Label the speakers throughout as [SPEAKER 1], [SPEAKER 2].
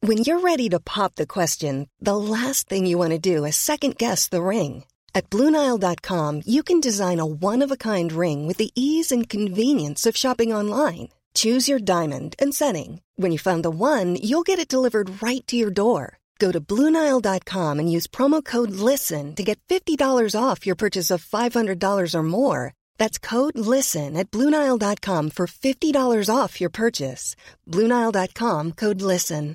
[SPEAKER 1] When you're ready to pop the question, the last thing you want to do is second-guess the ring. At BlueNile.com, you can design a one-of-a-kind ring with the ease and convenience of shopping online. Choose your diamond and setting. When you find the one, you'll get it delivered right to your door. Go to BlueNile.com and use promo code LISTEN to get $50 off your purchase of $500 or more. That's code LISTEN at BlueNile.com for $50 off your purchase. BlueNile.com, code LISTEN.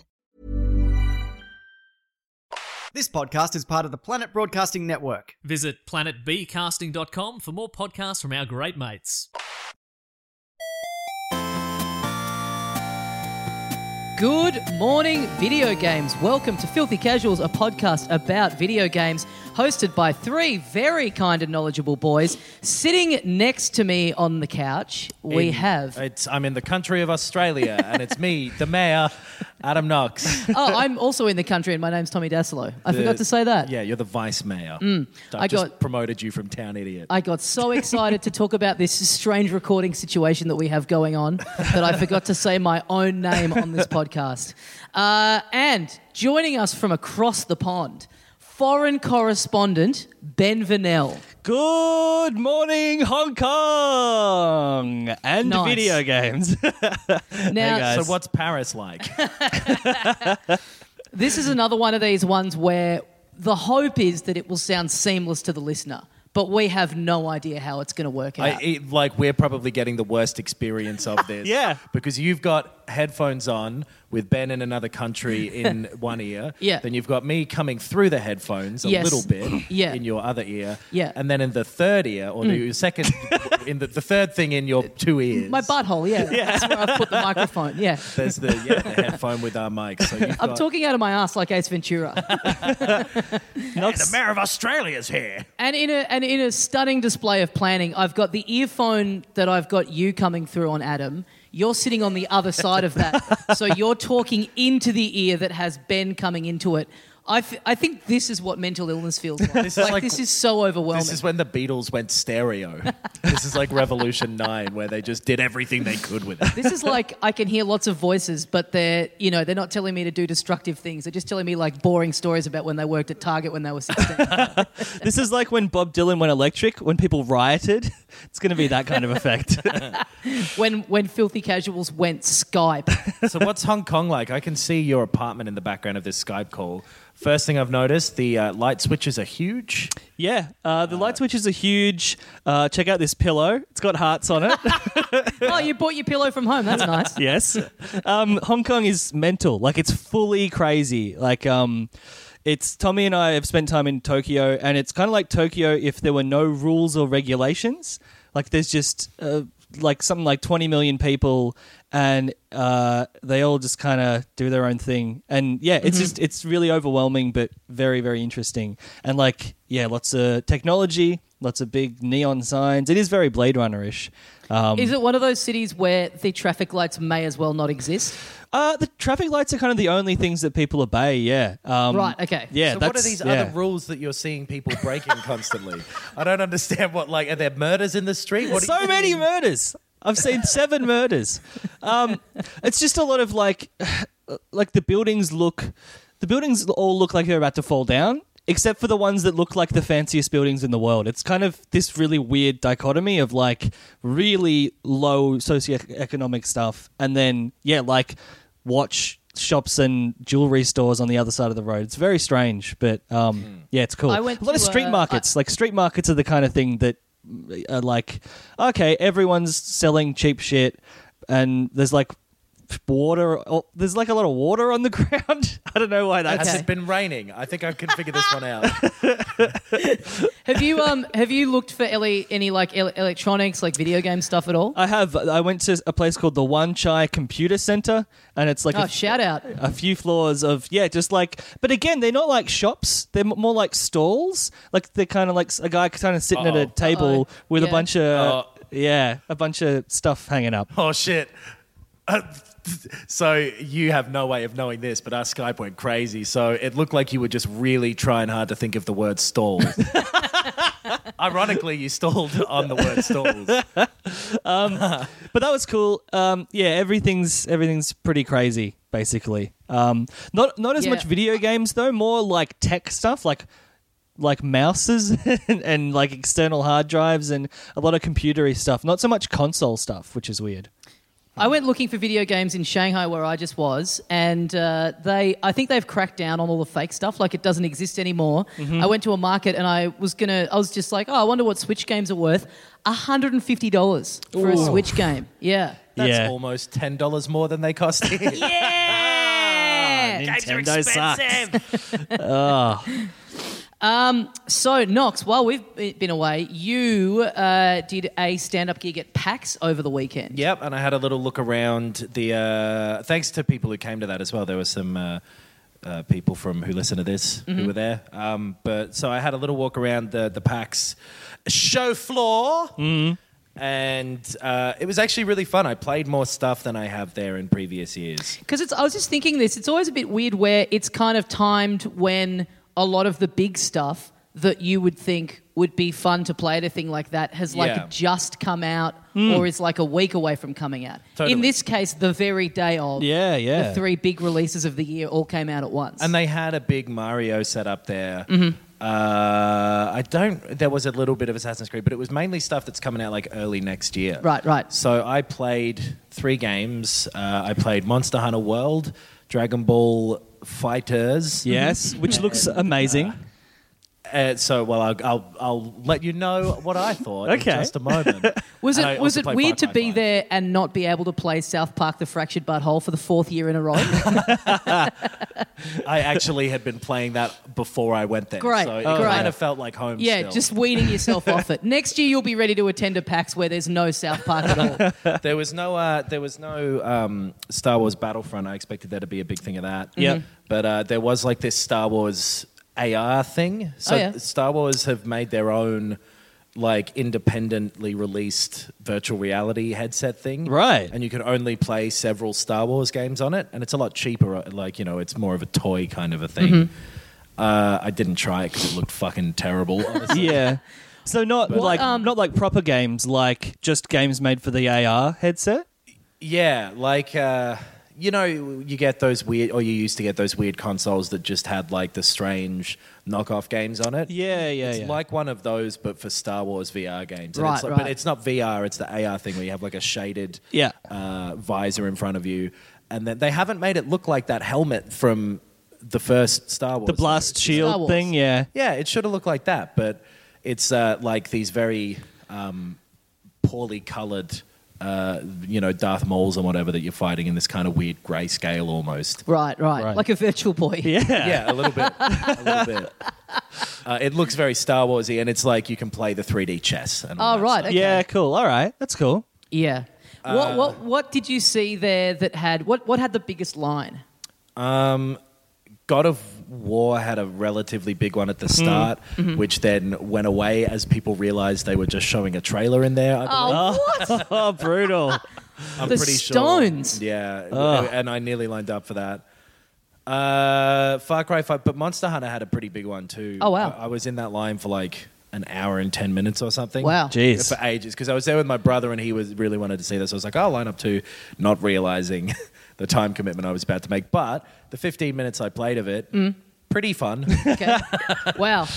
[SPEAKER 2] This podcast is part of the Planet Broadcasting Network.
[SPEAKER 3] Visit planetbcasting.com for more podcasts from our great mates.
[SPEAKER 4] Good morning, video games. Welcome to Filthy Casuals, a podcast about video games, hosted by three very kind and knowledgeable boys. Sitting next to me on the couch,
[SPEAKER 5] I'm in the country of Australia, and it's me, the mayor, Adam Knox.
[SPEAKER 4] Oh, I'm also in the country, and my name's Tommy Dasilo. I forgot to say that.
[SPEAKER 5] Yeah, you're the vice mayor. I just promoted you from town idiot.
[SPEAKER 4] I got so excited to talk about this strange recording situation that we have going on that I forgot to say my own name on this podcast. And joining us from across the pond, foreign correspondent Ben Vanel.
[SPEAKER 6] Good morning, Hong Kong and
[SPEAKER 4] Nice.
[SPEAKER 6] Video games.
[SPEAKER 4] Now,
[SPEAKER 6] Hey guys.
[SPEAKER 5] So what's Paris like?
[SPEAKER 4] this is another one of these ones where the hope is that it will sound seamless to the listener, but we have no idea how it's going to work out.
[SPEAKER 5] We're probably getting the worst experience of this.
[SPEAKER 6] Yeah.
[SPEAKER 5] Because you've got headphones on with Ben in another country in one ear.
[SPEAKER 4] Yeah.
[SPEAKER 5] Then you've got me coming through the headphones a
[SPEAKER 4] Yes.
[SPEAKER 5] little bit
[SPEAKER 4] Yeah.
[SPEAKER 5] in your other ear.
[SPEAKER 4] Yeah.
[SPEAKER 5] And then in the third ear, or the second, in the third thing in your two ears.
[SPEAKER 4] My butthole, yeah. That's where I've put the microphone, yeah.
[SPEAKER 5] There's the headphone with our mic. So
[SPEAKER 4] I'm talking out of my ass like Ace Ventura.
[SPEAKER 5] The mayor of Australia's here.
[SPEAKER 4] And in a stunning display of planning, I've got the earphone that I've got you coming through on Adam. You're sitting on the other side of that. So you're talking into the ear that has Ben coming into it. I think this is what mental illness feels like. This is so overwhelming.
[SPEAKER 5] This is when the Beatles went stereo. This is like Revolution 9, where they just did everything they could with it.
[SPEAKER 4] This is like I can hear lots of voices, but they're not telling me to do destructive things. They're just telling me like boring stories about when they worked at Target when they were 16.
[SPEAKER 6] This is like when Bob Dylan went electric, when people rioted. It's going to be that kind of effect.
[SPEAKER 4] when Filthy Casuals went Skype.
[SPEAKER 5] So what's Hong Kong like? I can see your apartment in the background of this Skype call. First thing I've noticed, the light switches are huge.
[SPEAKER 6] Yeah, the light switches are huge. Check out this pillow. It's got hearts on it.
[SPEAKER 4] Oh, you bought your pillow from home. That's nice.
[SPEAKER 6] Yes. Hong Kong is mental. Like, it's fully crazy. Like, it's Tommy and I have spent time in Tokyo, and it's kind of like Tokyo if there were no rules or regulations. Like, there's just like something like 20 million people, and they all just kind of do their own thing. And yeah, it's it's really overwhelming, but very, very interesting. And like, yeah, lots of technology, lots of big neon signs. It is very Blade Runner-ish.
[SPEAKER 4] Is it one of those cities where the traffic lights may as well not exist?
[SPEAKER 6] The traffic lights are kind of the only things that people obey, yeah.
[SPEAKER 4] Right, okay.
[SPEAKER 6] Yeah,
[SPEAKER 5] So what are these other rules that you're seeing people breaking constantly? I don't understand are there murders in the street? What
[SPEAKER 6] So many murders. I've seen 7 murders. It's just a lot of like the buildings all look like they're about to fall down, except for the ones that look like the fanciest buildings in the world. It's kind of this really weird dichotomy of like really low socioeconomic stuff, and then like watch shops and jewelry stores on the other side of the road. It's very strange, but yeah, it's cool.
[SPEAKER 4] I went
[SPEAKER 6] a lot of
[SPEAKER 4] to,
[SPEAKER 6] street markets. Like street markets are the kind of thing that are like, okay, everyone's selling cheap shit, and there's like water. There's like a lot of water on the ground. I don't know why that's.
[SPEAKER 5] Has it been raining? I think I can figure this one out.
[SPEAKER 4] Have you looked for any like electronics, like video game stuff at all?
[SPEAKER 6] I have. I went to a place called the Wan Chai Computer Center, and it's like
[SPEAKER 4] shout out.
[SPEAKER 6] A few floors of just like. But again, they're not like shops. They're more like stalls. Like they're kind of like a guy kind of sitting at a table with a bunch of a bunch of stuff hanging up.
[SPEAKER 5] Oh shit. So you have no way of knowing this, but our Skype went crazy. So it looked like you were just really trying hard to think of the word stall. Ironically, you stalled on the word stalls.
[SPEAKER 6] But that was cool. Everything's pretty crazy, basically. Not as much video games though, more like tech stuff, like mouses and like external hard drives and a lot of computery stuff. Not so much console stuff, which is weird.
[SPEAKER 4] I went looking for video games in Shanghai where I just was, and I think they've cracked down on all the fake stuff. Like, it doesn't exist anymore.
[SPEAKER 6] Mm-hmm.
[SPEAKER 4] I went to a market and I was just like, I wonder what Switch games are worth. $150 for a Switch game. Yeah.
[SPEAKER 5] That's almost $10 more than they cost here.
[SPEAKER 4] Yeah!
[SPEAKER 6] Games are expensive.
[SPEAKER 4] So, Knox, while we've been away, you did a stand-up gig at PAX over the weekend.
[SPEAKER 5] Yep, and I had a little look around the... thanks to people who came to that as well. There were some people who listen to this who were there. So I had a little walk around the PAX show floor. And it was actually really fun. I played more stuff than I have there in previous years.
[SPEAKER 4] Because I was just thinking this. It's always a bit weird where it's kind of timed when a lot of the big stuff that you would think would be fun to play at a thing like that has just come out or is like a week away from coming out.
[SPEAKER 5] Totally.
[SPEAKER 4] In this case, the very day of the 3 big releases of the year all came out at once.
[SPEAKER 5] And they had a big Mario set up there. There was a little bit of Assassin's Creed, but it was mainly stuff that's coming out like early next year.
[SPEAKER 4] Right.
[SPEAKER 5] So I played 3 games. I played Monster Hunter World, Dragon Ball Fighters.
[SPEAKER 6] Yes, which looks amazing.
[SPEAKER 5] I'll let you know what I thought in just a moment.
[SPEAKER 4] Was it weird to be there and not be able to play South Park: The Fractured But Whole for the 4th year in a row?
[SPEAKER 5] I actually had been playing that before I went there.
[SPEAKER 4] Great,
[SPEAKER 5] so it
[SPEAKER 4] great.
[SPEAKER 5] kind of felt like home still.
[SPEAKER 4] Just weaning yourself off it. Next year you'll be ready to attend a PAX where there's no South Park at all.
[SPEAKER 5] There was no Star Wars Battlefront. I expected there to be a big thing of that.
[SPEAKER 6] Yep.
[SPEAKER 5] But there was like this Star Wars AR thing. So Star Wars have made their own like independently released virtual reality headset thing.
[SPEAKER 6] Right.
[SPEAKER 5] And you can only play several Star Wars games on it, and it's a lot cheaper. Like, it's more of a toy kind of a thing. I didn't try it because it looked fucking terrible, honestly.
[SPEAKER 6] Yeah. So not like proper games, like just games made for the AR headset?
[SPEAKER 5] Yeah, like you get those weird, or you used to get those weird consoles that just had like the strange knockoff games on it. It's like one of those, but for Star Wars VR games. And But it's not VR, it's the AR thing where you have like a shaded visor in front of you. And then they haven't made it look like that helmet from the first Star Wars.
[SPEAKER 6] The blast shield thing, yeah.
[SPEAKER 5] Yeah, it should have looked like that, but it's like these very poorly coloured... Darth Mauls and whatever that you're fighting in this kind of weird grayscale almost.
[SPEAKER 4] Right. Like a Virtual Boy.
[SPEAKER 5] Yeah, a little bit. It looks very Star Warsy, and it's like you can play the 3D chess. And all that stuff.
[SPEAKER 4] Okay.
[SPEAKER 6] Yeah, cool. All right, that's cool.
[SPEAKER 4] Yeah. What did you see there that had what had the biggest line?
[SPEAKER 5] God of War had a relatively big one at the start, which then went away as people realised they were just showing a trailer in there.
[SPEAKER 4] What?
[SPEAKER 6] Oh, brutal.
[SPEAKER 5] I'm
[SPEAKER 4] the
[SPEAKER 5] pretty
[SPEAKER 4] Stones.
[SPEAKER 5] Sure. Yeah, and I nearly lined up for that. Far Cry 5, but Monster Hunter had a pretty big one too.
[SPEAKER 4] Oh, wow.
[SPEAKER 5] I was in that line for like an hour and 10 minutes or something.
[SPEAKER 4] Wow.
[SPEAKER 6] Jeez.
[SPEAKER 5] For ages, because I was there with my brother and he really wanted to see this. I was like, I'll line up too, not realising the time commitment I was about to make. But the 15 minutes I played of it, pretty fun.
[SPEAKER 4] Okay. Wow.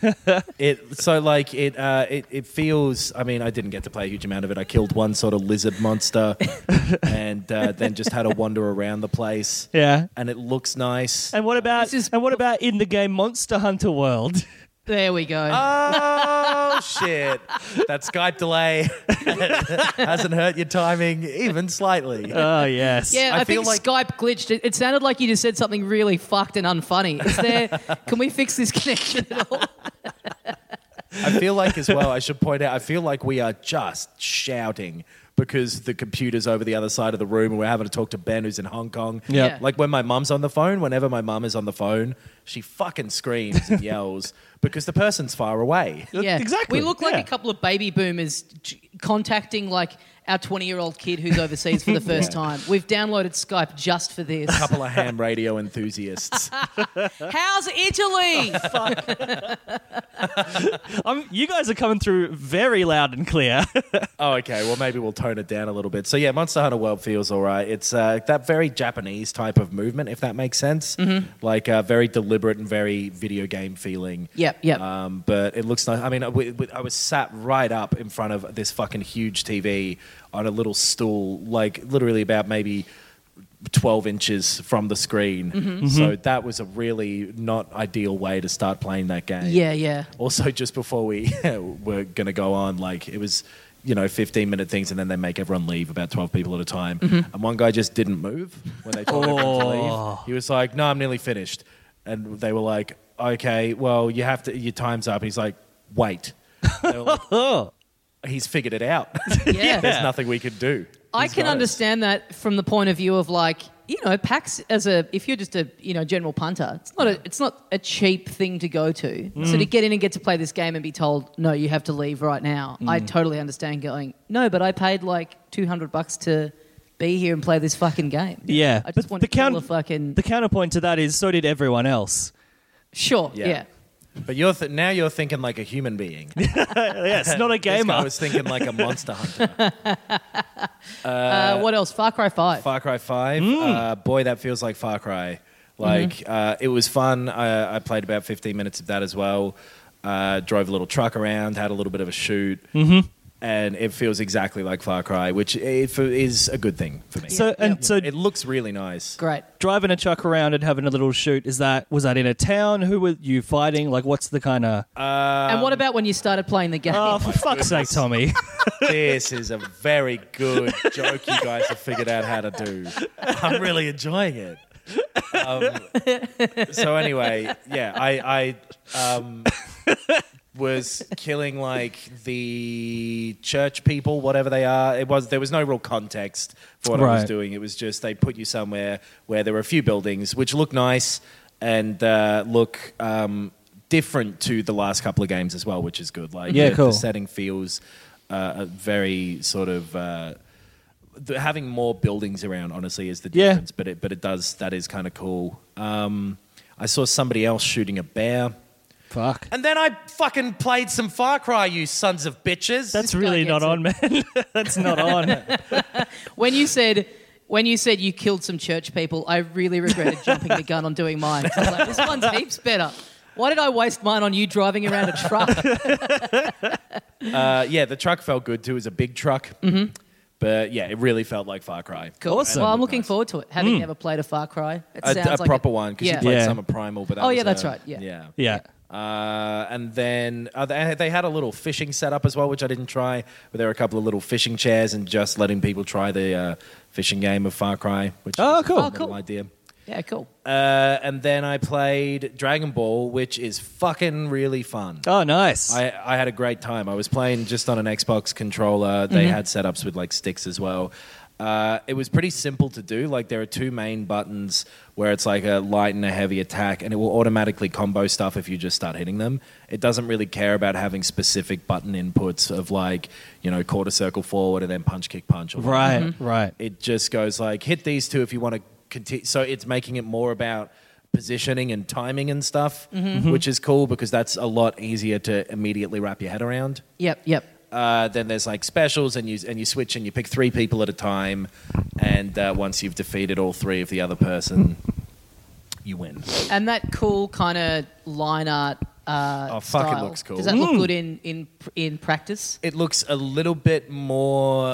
[SPEAKER 5] It feels... I mean, I didn't get to play a huge amount of it. I killed one sort of lizard monster and then just had to wander around the place.
[SPEAKER 6] Yeah.
[SPEAKER 5] And it looks nice.
[SPEAKER 6] And what about in the game Monster Hunter World?
[SPEAKER 4] There we go.
[SPEAKER 5] Oh, shit. That Skype delay hasn't hurt your timing even slightly.
[SPEAKER 6] Oh, yes.
[SPEAKER 4] Yeah, I think Skype glitched. It sounded like you just said something really fucked and unfunny. Is there? Can we fix this connection at all?
[SPEAKER 5] I feel like as well, I should point out, I feel like we are just shouting because the computer's over the other side of the room and we're having to talk to Ben who's in Hong Kong.
[SPEAKER 6] Yeah.
[SPEAKER 5] Like when my mum's on the phone, whenever my mum is on the phone, she fucking screams and yells because the person's far away.
[SPEAKER 4] Yeah,
[SPEAKER 6] Exactly.
[SPEAKER 4] We look like a couple of baby boomers contacting like our 20-year-old kid who's overseas for the first time. We've downloaded Skype just for this.
[SPEAKER 5] A couple of ham radio enthusiasts.
[SPEAKER 4] How's Italy?
[SPEAKER 6] You guys are coming through very loud and clear.
[SPEAKER 5] Oh, okay. Well, maybe we'll tone it down a little bit. So, yeah, Monster Hunter World feels all right. It's that very Japanese type of movement, if that makes sense.
[SPEAKER 4] Mm-hmm.
[SPEAKER 5] Like very deliberate and very video game feeling.
[SPEAKER 4] Yep.
[SPEAKER 5] But it looks nice. I mean, I was sat right up in front of this fucking huge TV on a little stool, like literally about maybe 12 inches from the screen.
[SPEAKER 4] Mm-hmm.
[SPEAKER 5] So that was a really not ideal way to start playing that game.
[SPEAKER 4] Yeah.
[SPEAKER 5] Also, just before we were going to go on, like it was, 15-minute things, and then they make everyone leave, about 12 people at a time.
[SPEAKER 4] Mm-hmm.
[SPEAKER 5] And one guy just didn't move when they told everyone to leave. He was like, no, I'm nearly finished. And they were like, okay, well, you have to, your time's up. He's like, wait. They were like, he's figured it out.
[SPEAKER 4] Yeah.
[SPEAKER 5] There's nothing we can do.
[SPEAKER 4] I
[SPEAKER 5] He's
[SPEAKER 4] can
[SPEAKER 5] got us.
[SPEAKER 4] understand that from the point of view of like, PAX if you're just a general punter, it's not a cheap thing to go to. So to get in and get to play this game and be told, no, you have to leave right now. I totally understand going, no, but I paid like $200 to be here and play this fucking game.
[SPEAKER 6] Yeah.
[SPEAKER 4] I just want to kill a fucking...
[SPEAKER 6] The counterpoint to that is so did everyone else.
[SPEAKER 4] Sure,
[SPEAKER 5] Yeah.
[SPEAKER 4] yeah.
[SPEAKER 5] But now you're thinking like a human being.
[SPEAKER 6] Yes, not a
[SPEAKER 5] This
[SPEAKER 6] gamer.
[SPEAKER 5] guy was thinking like a monster hunter.
[SPEAKER 4] What else? Far Cry 5.
[SPEAKER 5] Far Cry 5. Boy, that feels like Far Cry. Like, it was fun. I played about 15 minutes of that as well. Drove a little truck around, had a little bit of a shoot. And it feels exactly like Far Cry, which is a good thing for me.
[SPEAKER 6] So
[SPEAKER 5] It looks really nice.
[SPEAKER 4] Great.
[SPEAKER 6] driving a truck around and having a little shoot, was that in a town? Who were you fighting? Like, what's the kind of...
[SPEAKER 4] And what about when you started playing the game?
[SPEAKER 6] Oh, for fuck's sake, Tommy.
[SPEAKER 5] This is a very good joke you guys have figured out how to do. I'm really enjoying it. So anyway, yeah, I was killing like the church people, whatever they are. There was no real context for what I was doing. It was just they put you somewhere where there were a few buildings which look nice and look different to the last couple of games as well, which is good. Like
[SPEAKER 6] cool.
[SPEAKER 5] The setting feels very sort of. Having more buildings around, honestly, is the difference. But that is kind of cool. I saw somebody else shooting a bear.
[SPEAKER 6] Fuck.
[SPEAKER 5] And then I fucking played some Far Cry, you sons of bitches.
[SPEAKER 6] That's really not on, man. That's not on.
[SPEAKER 4] When you said you killed some church people, I really regretted jumping the gun on doing mine. I was like, this one's heaps better. Why did I waste mine on you driving around a truck?
[SPEAKER 5] Yeah, the truck felt good too. It was a big truck. Mm-hmm. But yeah, it really felt like Far Cry.
[SPEAKER 4] Cool.
[SPEAKER 6] Awesome.
[SPEAKER 4] Well, I'm looking forward to it. Having never played a Far Cry, it sounds
[SPEAKER 5] A
[SPEAKER 4] like
[SPEAKER 5] proper one, because you played Summer Primal. But that was
[SPEAKER 4] that's right. Yeah.
[SPEAKER 6] Yeah.
[SPEAKER 5] And then they had a little fishing setup as well, which I didn't try. But there were a couple of little fishing chairs and just letting people try the fishing game of Far Cry, which is
[SPEAKER 6] cool.
[SPEAKER 5] a little idea.
[SPEAKER 4] Yeah, cool.
[SPEAKER 5] And then I played Dragon Ball, which is fucking really fun.
[SPEAKER 6] Oh, nice.
[SPEAKER 5] I had a great time. I was playing just on an Xbox controller. They had setups with like sticks as well. It was pretty simple to do. Like there are two main buttons where it's like a light and a heavy attack, and it will automatically combo stuff if you just start hitting them. It doesn't really care about having specific button inputs of like, quarter circle forward and then punch, kick, punch. Or
[SPEAKER 6] right.
[SPEAKER 5] It just goes like hit these two if you want to continue. So it's making it more about positioning and timing and stuff, which is cool because that's a lot easier to immediately wrap your head around.
[SPEAKER 4] Yep.
[SPEAKER 5] Then there's like specials, and you switch and you pick 3 people at a time, and once you've defeated all 3 of the other person, you win.
[SPEAKER 4] And that cool kind of line art
[SPEAKER 5] fuck,
[SPEAKER 4] style.
[SPEAKER 5] it looks cool.
[SPEAKER 4] Does that look good in practice?
[SPEAKER 5] It looks a little bit more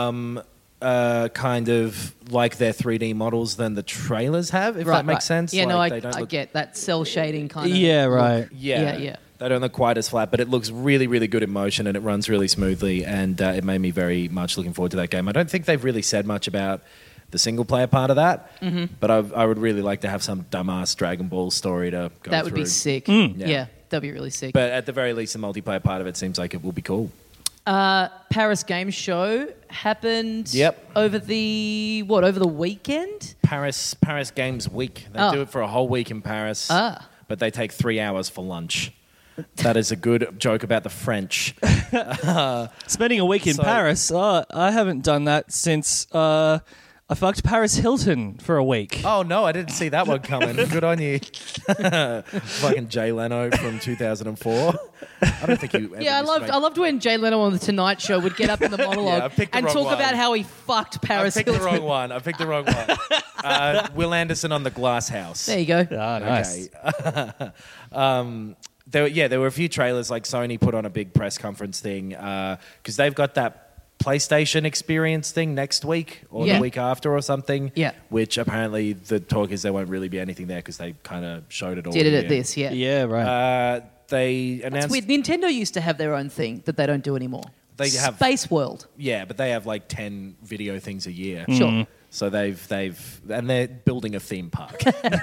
[SPEAKER 5] kind of like their 3D models than the trailers have, if that makes sense.
[SPEAKER 4] Yeah,
[SPEAKER 5] like,
[SPEAKER 4] I get that cell shading kind of.
[SPEAKER 6] Yeah, right.
[SPEAKER 5] Yeah. They don't look quite as flat, but it looks really, really good in motion, and it runs really smoothly, and it made me very much looking forward to that game. I don't think they've really said much about the single-player part of that, but I would really like to have some dumbass Dragon Ball story to go
[SPEAKER 4] That would
[SPEAKER 5] through.
[SPEAKER 4] be sick.
[SPEAKER 5] Yeah.
[SPEAKER 4] Yeah, that'd be really sick.
[SPEAKER 5] But at the very least, the multiplayer part of it seems like it will be cool.
[SPEAKER 4] Paris Game Show happened over the weekend?
[SPEAKER 5] Paris Games Week. They do it for a whole week in Paris, but they take 3 hours for lunch. That is a good joke about the French.
[SPEAKER 6] Spending a week in Paris. I haven't done that since I fucked Paris Hilton for a week.
[SPEAKER 5] Oh, no, I didn't see that one coming. Good on you. Fucking Jay Leno from 2004. I don't think you ever
[SPEAKER 4] Yeah, I loved when Jay Leno on The Tonight Show would get up in the monologue and talk about how he fucked Paris Hilton.
[SPEAKER 5] I picked the wrong one. Will Anderson on The Glass House.
[SPEAKER 4] There you go.
[SPEAKER 6] Ah, nice.
[SPEAKER 5] Okay. There were a few trailers, like Sony put on a big press conference thing because they've got that PlayStation experience thing next week or the week after or something.
[SPEAKER 4] Yeah.
[SPEAKER 5] Which apparently the talk is there won't really be anything there because they kind of showed it all.
[SPEAKER 4] Did it at this, yeah.
[SPEAKER 6] Yeah, right.
[SPEAKER 5] They announced.
[SPEAKER 4] It's weird. Nintendo used to have their own thing that they don't do anymore.
[SPEAKER 5] They have
[SPEAKER 4] Space World.
[SPEAKER 5] Yeah, but they have like 10 video things a year.
[SPEAKER 4] Sure.
[SPEAKER 5] So and they're building a theme park.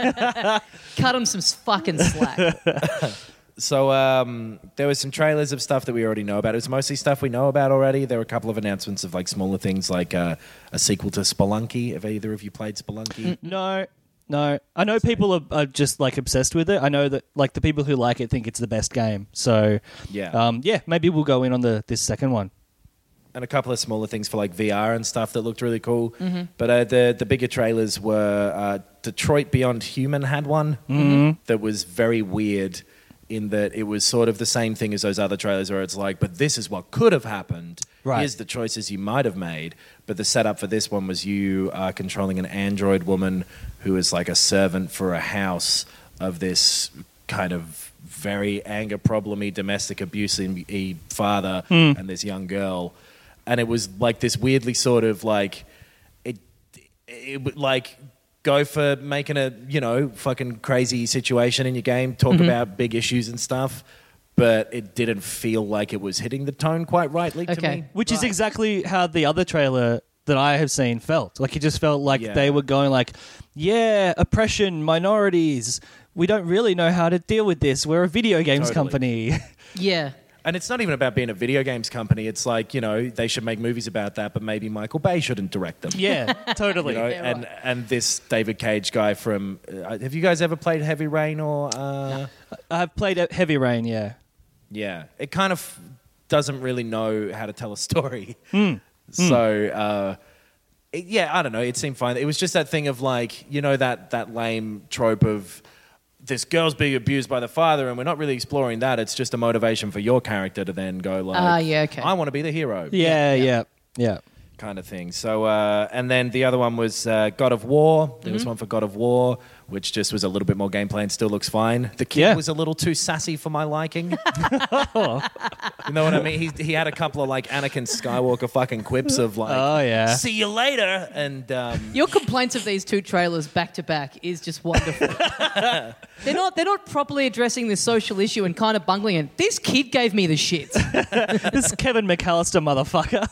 [SPEAKER 4] Cut them some fucking slack.
[SPEAKER 5] So there was some trailers of stuff that we already know about. It was mostly stuff we know about already. There were a couple of announcements of like smaller things, like a sequel to Spelunky. Have either of you played Spelunky?
[SPEAKER 6] No. I know people are just like obsessed with it. I know that like the people who like it think it's the best game. So maybe we'll go in on this second one.
[SPEAKER 5] And a couple of smaller things for like VR and stuff that looked really cool. Mm-hmm. But the bigger trailers were Detroit Beyond Human had one that was very weird in that it was sort of the same thing as those other trailers where it's like, but this is what could have happened. Right. Here's the choices you might have made. But the setup for this one was you controlling an android woman who is like a servant for a house of this kind of very anger problem-y, domestic abuse-y father and this young girl. And it was like this weirdly sort of like, it would like go for making a, fucking crazy situation in your game, talk about big issues and stuff, but it didn't feel like it was hitting the tone quite rightly to me.
[SPEAKER 6] Which is exactly how the other trailer that I have seen felt. Like, it just felt like they were going like, oppression, minorities, we don't really know how to deal with this. We're a video games company.
[SPEAKER 4] Yeah.
[SPEAKER 5] And it's not even about being a video games company. It's like, they should make movies about that, but maybe Michael Bay shouldn't direct them.
[SPEAKER 6] Yeah, totally.
[SPEAKER 5] And this David Cage guy from... have you guys ever played Heavy Rain or...
[SPEAKER 6] No. I've played Heavy Rain, yeah.
[SPEAKER 5] Yeah. It kind of doesn't really know how to tell a story. So, I don't know. It seemed fine. It was just that thing of like, that lame trope of... this girl's being abused by the father, and we're not really exploring that. It's just a motivation for your character to then go like, I want to be the hero.
[SPEAKER 6] Yeah.
[SPEAKER 5] Kind of thing. So, and then the other one was God of War. There was one for God of War, which just was a little bit more gameplay and still looks fine. The kid was a little too sassy for my liking. You know what I mean? He had a couple of like Anakin Skywalker fucking quips of like, see you later. And
[SPEAKER 4] your complaints of these two trailers back to back is just wonderful. They're not properly addressing this social issue and kind of bungling it. This kid gave me the shit.
[SPEAKER 6] This Kevin McAllister motherfucker.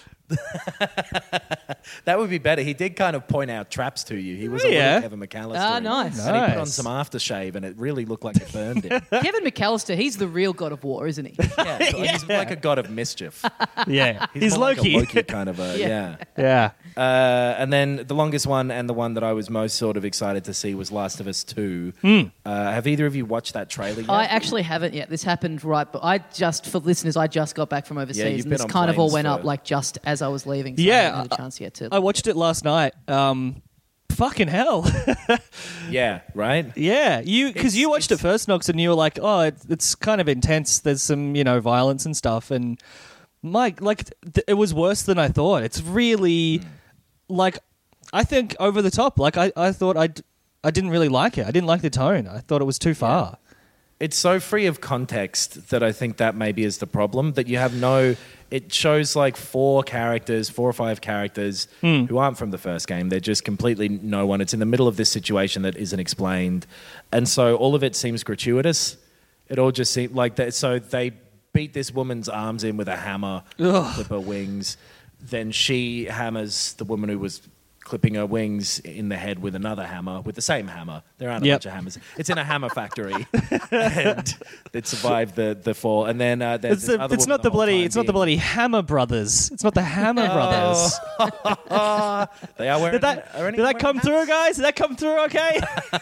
[SPEAKER 5] That would be better. He did kind of point out traps to you. He was a little Kevin McAllister.
[SPEAKER 4] Ah, nice.
[SPEAKER 5] And he put on some aftershave and it really looked like it burned him.
[SPEAKER 4] Kevin McAllister, he's the real God of War, isn't he?
[SPEAKER 5] He's like a god of mischief.
[SPEAKER 6] Yeah.
[SPEAKER 5] He's
[SPEAKER 6] Loki.
[SPEAKER 5] Like a Loki kind of a,
[SPEAKER 6] Yeah.
[SPEAKER 5] And then the longest one and the one that I was most sort of excited to see was Last of Us 2. Have either of you watched that trailer yet?
[SPEAKER 4] I actually haven't yet. This happened for listeners, I just got back from overseas and this kind of all went up like just as I was leaving. So I haven't had a chance yet to...
[SPEAKER 6] I watched it last night. Fucking hell.
[SPEAKER 5] Yeah, right?
[SPEAKER 6] Yeah, because you watched it first, Knox, and you were like, oh, it's kind of intense. There's some, violence and stuff. And it was worse than I thought. It's really, I think over the top. Like, I thought I didn't really like it. I didn't like the tone. I thought it was too far.
[SPEAKER 5] Yeah. It's so free of context that I think that maybe is the problem, that you have no... It shows like 4 or 5 characters who aren't from the first game. They're just completely no one. It's in the middle of this situation that isn't explained. And so all of it seems gratuitous. It all just seemed like that. So they beat this woman's arms in with a hammer, clip her wings. Then she hammers the woman who was clipping her wings in the head with another hammer, with the same hammer. There aren't a bunch of hammers. It's in a hammer factory, and it survived the fall. And then there's this other
[SPEAKER 6] it's not the bloody Hammer Brothers. It's not the Hammer Brothers.
[SPEAKER 5] They are wearing.
[SPEAKER 6] Did that come through, guys? Did that come through? Okay.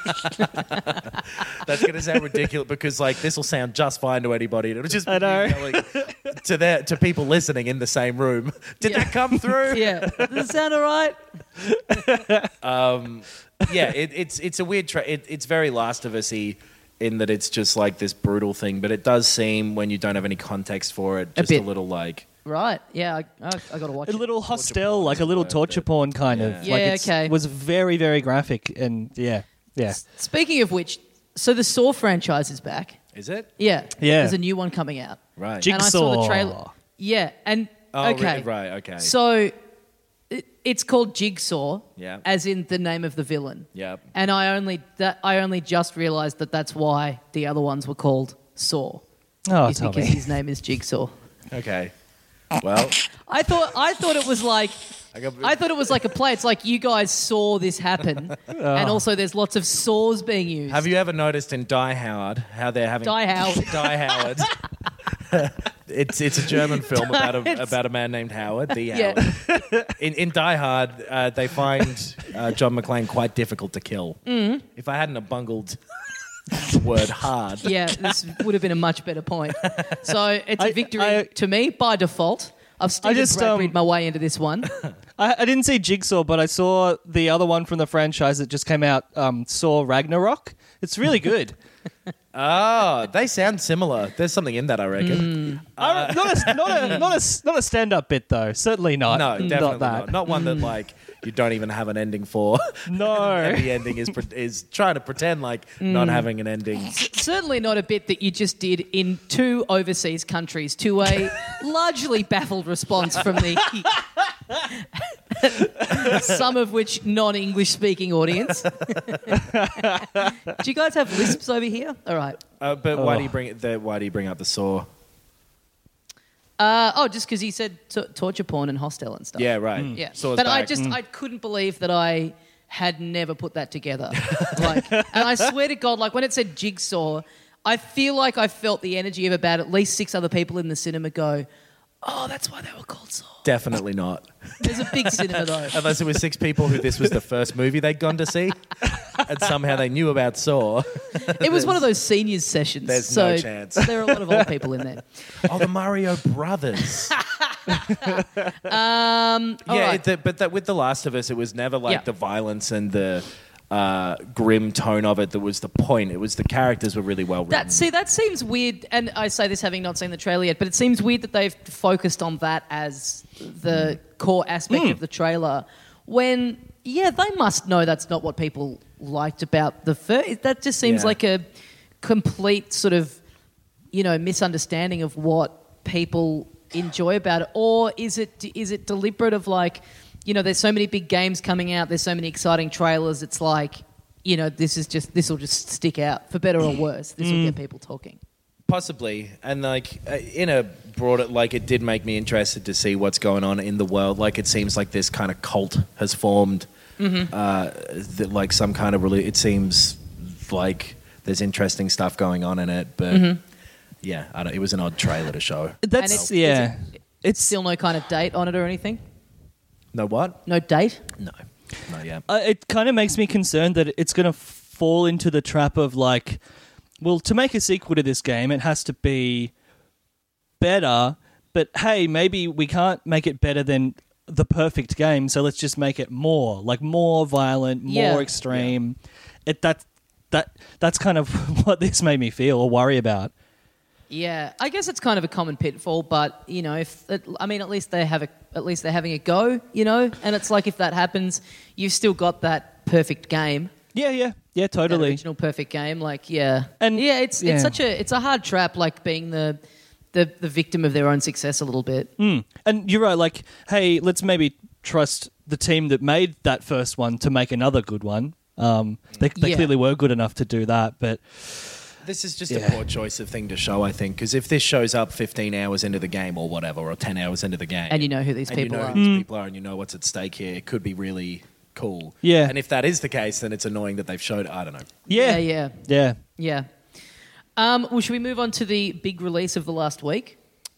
[SPEAKER 5] That's going to sound ridiculous because this will sound just fine to anybody. It'll just be
[SPEAKER 6] I know.
[SPEAKER 5] going to people listening in the same room. Did that come through?
[SPEAKER 4] Yeah. Does it sound all right?
[SPEAKER 5] It's a weird. It's very Last of Us-y in that it's just this brutal thing, but it does seem when you don't have any context for it, just a little
[SPEAKER 4] Right. Yeah. I got to watch it.
[SPEAKER 6] A little hostel, a little torture porn kind of.
[SPEAKER 4] Yeah.
[SPEAKER 6] It was very, very graphic, and yeah.
[SPEAKER 4] Speaking of which, so the Saw franchise is back.
[SPEAKER 5] Is it?
[SPEAKER 4] Yeah.
[SPEAKER 6] Yeah.
[SPEAKER 4] There's a new one coming out.
[SPEAKER 5] Right.
[SPEAKER 6] Jigsaw.
[SPEAKER 4] And I saw the trailer. Yeah. And okay.
[SPEAKER 5] Right. Okay.
[SPEAKER 4] So it's called Jigsaw,
[SPEAKER 5] Yeah.
[SPEAKER 4] as in the name of the villain.
[SPEAKER 5] Yep.
[SPEAKER 4] And I only just realised that that's why the other ones were called Saw.
[SPEAKER 6] Oh,
[SPEAKER 4] is because his name is Jigsaw.
[SPEAKER 5] Okay. Well,
[SPEAKER 4] I thought it was like a play. It's like you guys saw this happen, and also there's lots of saws being used.
[SPEAKER 5] have you ever noticed in Die Howard how they're having
[SPEAKER 4] Die Howard.
[SPEAKER 5] Die Howard. It's a German film about a man named Howard. The Howard. In Die Hard, they find John McClane quite difficult to kill. Mm. If I hadn't have bungled the word hard,
[SPEAKER 4] Yeah, this would have been a much better point. So it's a victory to me by default. I've Stephen Bradbury'd my way into this one.
[SPEAKER 6] I didn't see Jigsaw, but I saw the other one from the franchise that just came out, Saw Ragnarok. It's really good.
[SPEAKER 5] Oh, they sound similar. There's something in that, I reckon.
[SPEAKER 6] Not a stand-up bit though. Certainly not.
[SPEAKER 5] No, definitely
[SPEAKER 6] not that.
[SPEAKER 5] not one that you don't even have an ending for.
[SPEAKER 6] No,
[SPEAKER 5] and the ending is trying to pretend not having an ending.
[SPEAKER 4] Certainly not a bit that you just did in 2 overseas countries to a largely baffled response from the some of which non-English speaking audience. Do you guys have lisps over here? All right.
[SPEAKER 5] But why do you bring up the Saw?
[SPEAKER 4] Just because he said torture porn and hostel and stuff.
[SPEAKER 5] Yeah, right.
[SPEAKER 4] Yeah,
[SPEAKER 5] Saw's
[SPEAKER 4] but
[SPEAKER 5] back.
[SPEAKER 4] I couldn't believe that I had never put that together. And I swear to God, when it said Jigsaw, I feel like I felt the energy of about at least 6 other people in the cinema go, "Oh, that's why they were called Saw."
[SPEAKER 5] Definitely not.
[SPEAKER 4] There's a big cinema though.
[SPEAKER 5] Unless it was 6 people who this was the first movie they'd gone to see, and somehow they knew about Saw.
[SPEAKER 4] It was one of those seniors sessions.
[SPEAKER 5] There's
[SPEAKER 4] so
[SPEAKER 5] no chance.
[SPEAKER 4] There are a lot of old people in there.
[SPEAKER 5] Oh, the Mario Brothers.
[SPEAKER 4] Right.
[SPEAKER 5] But with The Last of Us, it was never the violence and the grim tone of it that was the point. It was the characters were really well written.
[SPEAKER 4] That seems weird, and I say this having not seen the trailer yet, but it seems weird that they've focused on that as the core aspect of the trailer when, they must know that's not what people liked about the first. That just seems like a complete sort of, misunderstanding of what people enjoy about it. Or is it deliberate of there's so many big games coming out, there's so many exciting trailers, it's this will just stick out, for better or worse. This will get people talking.
[SPEAKER 5] Possibly. And in a broader, it did make me interested to see what's going on in the world. It seems like this kind of cult has formed, that some kind of it seems like there's interesting stuff going on in it, but it was an odd trailer to show.
[SPEAKER 4] It's still no kind of date on it or anything?
[SPEAKER 5] No what?
[SPEAKER 4] No date?
[SPEAKER 5] No. Yeah.
[SPEAKER 6] It kind of makes me concerned that it's going to fall into the trap of to make a sequel to this game, it has to be better, but hey, maybe we can't make it better than the perfect game, so let's just make it more violent, more extreme. That's kind of what this made me feel or worry about.
[SPEAKER 4] Yeah, I guess it's kind of a common pitfall, but at least they're having a go, and it's if that happens, you've still got that perfect game.
[SPEAKER 6] Yeah, totally.
[SPEAKER 4] That original perfect game, it's such a hard trap, being the victim of their own success a little bit.
[SPEAKER 6] And you're right, hey, let's maybe trust the team that made that first one to make another good one. They clearly were good enough to do that, but
[SPEAKER 5] this is just a poor choice of thing to show, I think, because if this shows up 15 hours into the game or whatever, or 10 hours into the game,
[SPEAKER 4] and you know who these people are,
[SPEAKER 5] and you know what's at stake here, it could be really cool.
[SPEAKER 6] Yeah.
[SPEAKER 5] And if that is the case, then it's annoying that they've showed. I don't know.
[SPEAKER 6] Yeah.
[SPEAKER 4] Well, should we move on to the big release of the last week?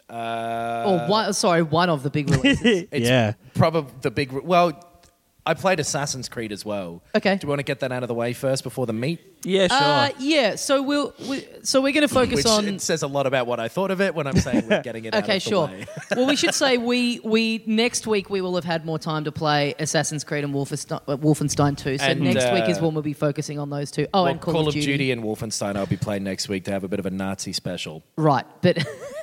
[SPEAKER 4] One of the big releases.
[SPEAKER 5] It's probably the big. Well, I played Assassin's Creed as well.
[SPEAKER 4] Okay.
[SPEAKER 5] Do you want to get that out of the way first before the meat?
[SPEAKER 6] Yeah, sure.
[SPEAKER 4] So we're going to focus
[SPEAKER 5] Which
[SPEAKER 4] on.
[SPEAKER 5] It says a lot about what I thought of it when I'm saying we're getting it out of the way.
[SPEAKER 4] Well, we should say we next week we will have had more time to play Assassin's Creed and Wolfenstein 2. So
[SPEAKER 5] And,
[SPEAKER 4] next week is when we'll be focusing on those two. Oh, and
[SPEAKER 5] Call of Duty and Wolfenstein I'll be playing next week to have a bit of a Nazi special.
[SPEAKER 4] Right, but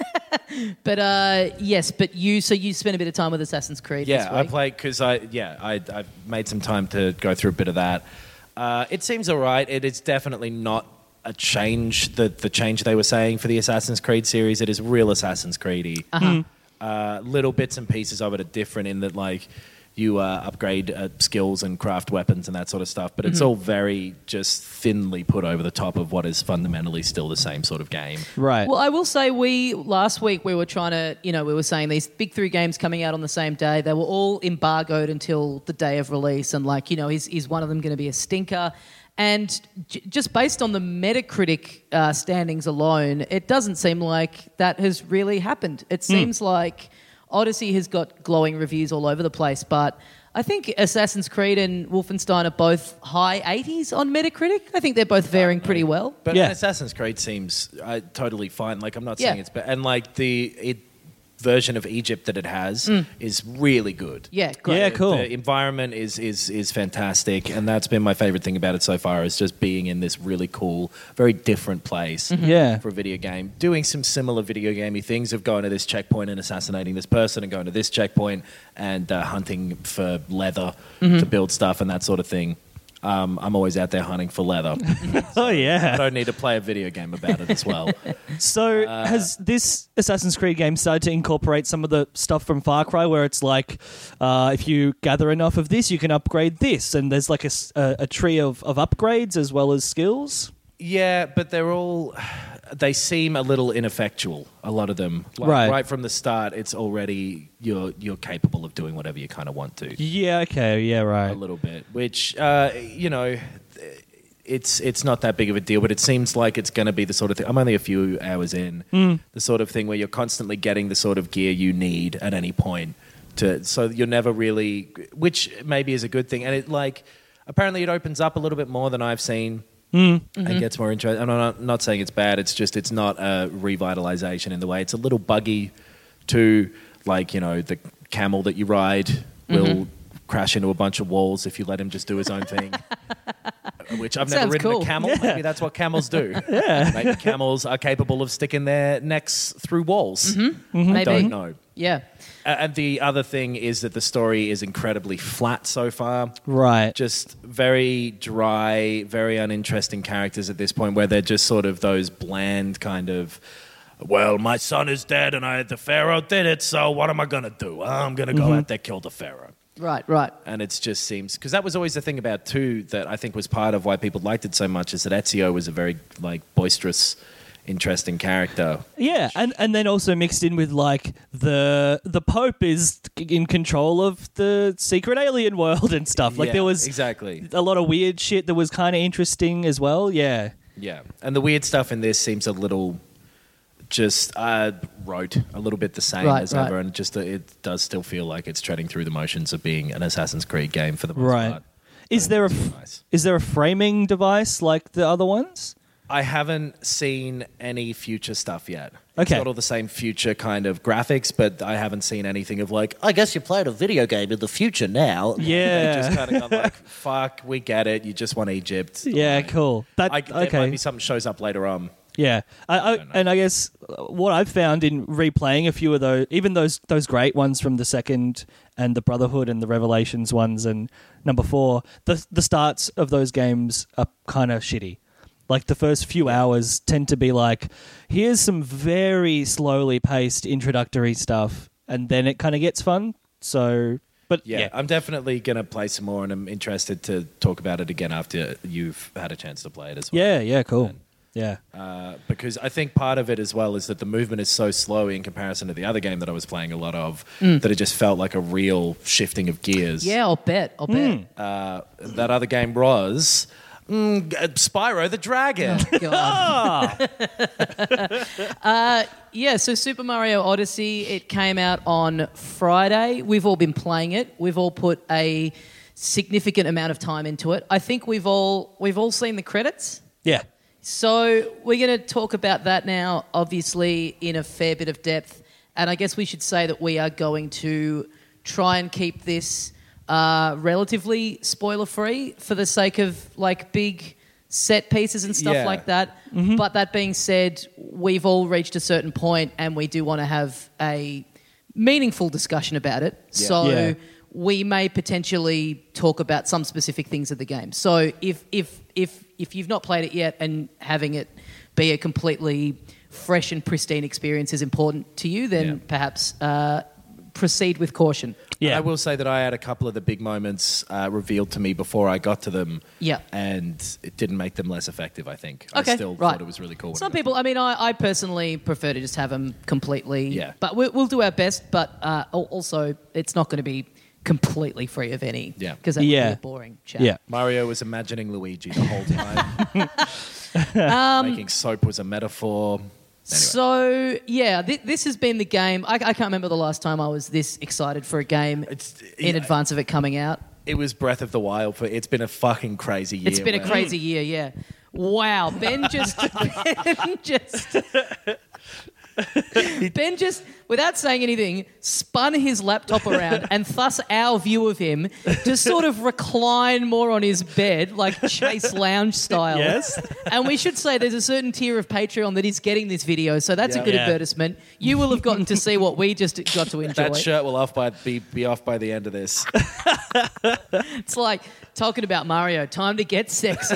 [SPEAKER 4] you spent a bit of time with Assassin's Creed.
[SPEAKER 5] Yeah,
[SPEAKER 4] this week.
[SPEAKER 5] I played because I've made some time to go through a bit of that. It seems all right. It is definitely not a change, the change they were saying for the Assassin's Creed series. It is real Assassin's Creed-y. Little bits and pieces of it are different in that, like, you upgrade skills and craft weapons and that sort of stuff, but it's all very just thinly put over the top of what is fundamentally still the same sort of game.
[SPEAKER 6] Right.
[SPEAKER 4] Well, I will say last week we were trying to, we were saying these big three games coming out on the same day, they were all embargoed until the day of release, and is one of them going to be a stinker? And just based on the Metacritic standings alone, it doesn't seem like that has really happened. It seems like Odyssey has got glowing reviews all over the place, but I think Assassin's Creed and Wolfenstein are both high 80s on Metacritic. I think they're both faring pretty well.
[SPEAKER 5] But Assassin's Creed seems totally fine. Like, I'm not saying it's bad. And, like, the version of Egypt that it has is really good.
[SPEAKER 4] Yeah, great.
[SPEAKER 6] Yeah, cool.
[SPEAKER 5] The environment is fantastic, and that's been my favorite thing about it so far, is just being in this really cool, very different place for a video game. Doing some similar video gamey things of going to this checkpoint and assassinating this person, and going to this checkpoint and hunting for leather to build stuff and that sort of thing. I'm always out there hunting for leather.
[SPEAKER 6] Oh, yeah.
[SPEAKER 5] I don't need to play a video game about it as well.
[SPEAKER 6] So has this Assassin's Creed game started to incorporate some of the stuff from Far Cry, where it's like, if you gather enough of this, you can upgrade this, and there's like a tree of upgrades as well as skills?
[SPEAKER 5] Yeah, but they seem a little ineffectual, a lot of them. Right from the start, it's already, you're capable of doing whatever you kind of want to.
[SPEAKER 6] Yeah, okay, yeah, right.
[SPEAKER 5] A little bit, which, it's not that big of a deal, but it seems like it's going to be the sort of thing. I'm only a few hours in. The sort of thing where you're constantly getting the sort of gear you need at any point. So you're never really, which maybe is a good thing. And it, like, apparently it opens up a little bit more than I've seen. And gets more interesting. I'm not saying it's bad. It's just, it's not a revitalization in the way. It's a little buggy too. Like, the camel that you ride will crash into a bunch of walls if you let him just do his own thing. Which I've never ridden a camel. Yeah. Maybe that's what camels do. Maybe camels are capable of sticking their necks through walls. I don't know.
[SPEAKER 4] Yeah.
[SPEAKER 5] And the other thing is that the story is incredibly flat so far.
[SPEAKER 6] Right.
[SPEAKER 5] Just very dry, very uninteresting characters at this point, where they're just sort of those bland kind of, well, my son is dead and the Pharaoh did it, so what am I going to do? I'm going to go out there, kill the Pharaoh.
[SPEAKER 4] Right.
[SPEAKER 5] And it just seems, because that was always the thing about 2 that I think was part of why people liked it so much, is that Ezio was a very, like, boisterous, interesting character.
[SPEAKER 6] Yeah, and then also mixed in with, like, the Pope is in control of the secret alien world and stuff. Like, there was
[SPEAKER 5] exactly
[SPEAKER 6] a lot of weird shit that was kind of interesting as well. Yeah.
[SPEAKER 5] And the weird stuff in this seems a little just wrote a little bit the same as ever, and just it does still feel like it's treading through the motions of being an Assassin's Creed game for the most part.
[SPEAKER 6] Is there a framing device like the other ones?
[SPEAKER 5] I haven't seen any future stuff yet.
[SPEAKER 6] Okay.
[SPEAKER 5] It's got all the same future kind of graphics, but I haven't seen anything of like, I guess you're playing a video game in the future now.
[SPEAKER 6] Yeah.
[SPEAKER 5] Just kind of gone like, fuck, we get it. You just want Egypt.
[SPEAKER 6] Yeah,
[SPEAKER 5] like,
[SPEAKER 6] cool.
[SPEAKER 5] There might be something shows up later on.
[SPEAKER 6] Yeah, and I guess what I've found in replaying a few of those, even those great ones from the second and the Brotherhood and the Revelations ones and number 4, the starts of those games are kind of shitty. Like, the first few hours tend to be like, here's some very slowly paced introductory stuff, and then it kind of gets fun. So, but
[SPEAKER 5] yeah, I'm definitely going to play some more, and I'm interested to talk about it again after you've had a chance to play it as well.
[SPEAKER 6] Yeah, cool. Yeah.
[SPEAKER 5] Because I think part of it as well is that the movement is so slow in comparison to the other game that I was playing a lot of that it just felt like a real shifting of gears.
[SPEAKER 4] Yeah, I'll bet.
[SPEAKER 5] That other game was Spyro the Dragon.
[SPEAKER 4] God. Yeah, so Super Mario Odyssey, it came out on Friday. We've all been playing it. We've all put a significant amount of time into it. I think we've all seen the credits.
[SPEAKER 6] Yeah.
[SPEAKER 4] So we're going to talk about that now, obviously, in a fair bit of depth. And I guess we should say that we are going to try and keep this relatively spoiler-free for the sake of, like, big set pieces and stuff like that. Mm-hmm. But that being said, we've all reached a certain point and we do want to have a meaningful discussion about it. Yeah. So we may potentially talk about some specific things of the game. So if you've not played it yet and having it be a completely fresh and pristine experience is important to you, then perhaps proceed with caution.
[SPEAKER 5] Yeah, I will say that I had a couple of the big moments revealed to me before I got to them.
[SPEAKER 4] Yeah,
[SPEAKER 5] and it didn't make them less effective. I think.
[SPEAKER 4] Okay,
[SPEAKER 5] I still thought it was really cool.
[SPEAKER 4] Some people, I mean, I personally prefer to just have them completely.
[SPEAKER 5] Yeah,
[SPEAKER 4] but we'll do our best. But also, it's not going to be completely free of any.
[SPEAKER 5] Yeah,
[SPEAKER 4] because that would be a boring chat.
[SPEAKER 6] Yeah,
[SPEAKER 5] Mario was imagining Luigi the whole time. Making soap was a metaphor. Anyway.
[SPEAKER 4] So, yeah, this has been the game. I can't remember the last time I was this excited for a game in advance of it coming out.
[SPEAKER 5] It was Breath of the Wild. It's been a fucking crazy year.
[SPEAKER 4] It's been a crazy year, yeah. Wow, Ben just, without saying anything, spun his laptop around and thus our view of him to sort of recline more on his bed, like Chase Lounge style.
[SPEAKER 6] Yes.
[SPEAKER 4] And we should say there's a certain tier of Patreon that is getting this video, so that's a good advertisement. You will have gotten to see what we just got to enjoy.
[SPEAKER 5] That shirt will be off by the end of this.
[SPEAKER 4] It's like talking about Mario. Time to get sexy.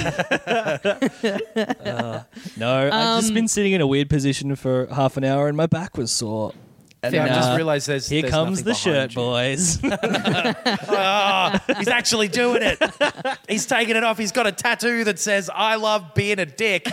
[SPEAKER 6] No, I've just been sitting in a weird position for half an hour and my back was sore.
[SPEAKER 5] And I just realised there's
[SPEAKER 6] Here comes the shirt, boys.
[SPEAKER 5] He's actually doing it. He's taking it off. He's got a tattoo that says, "I love being a dick."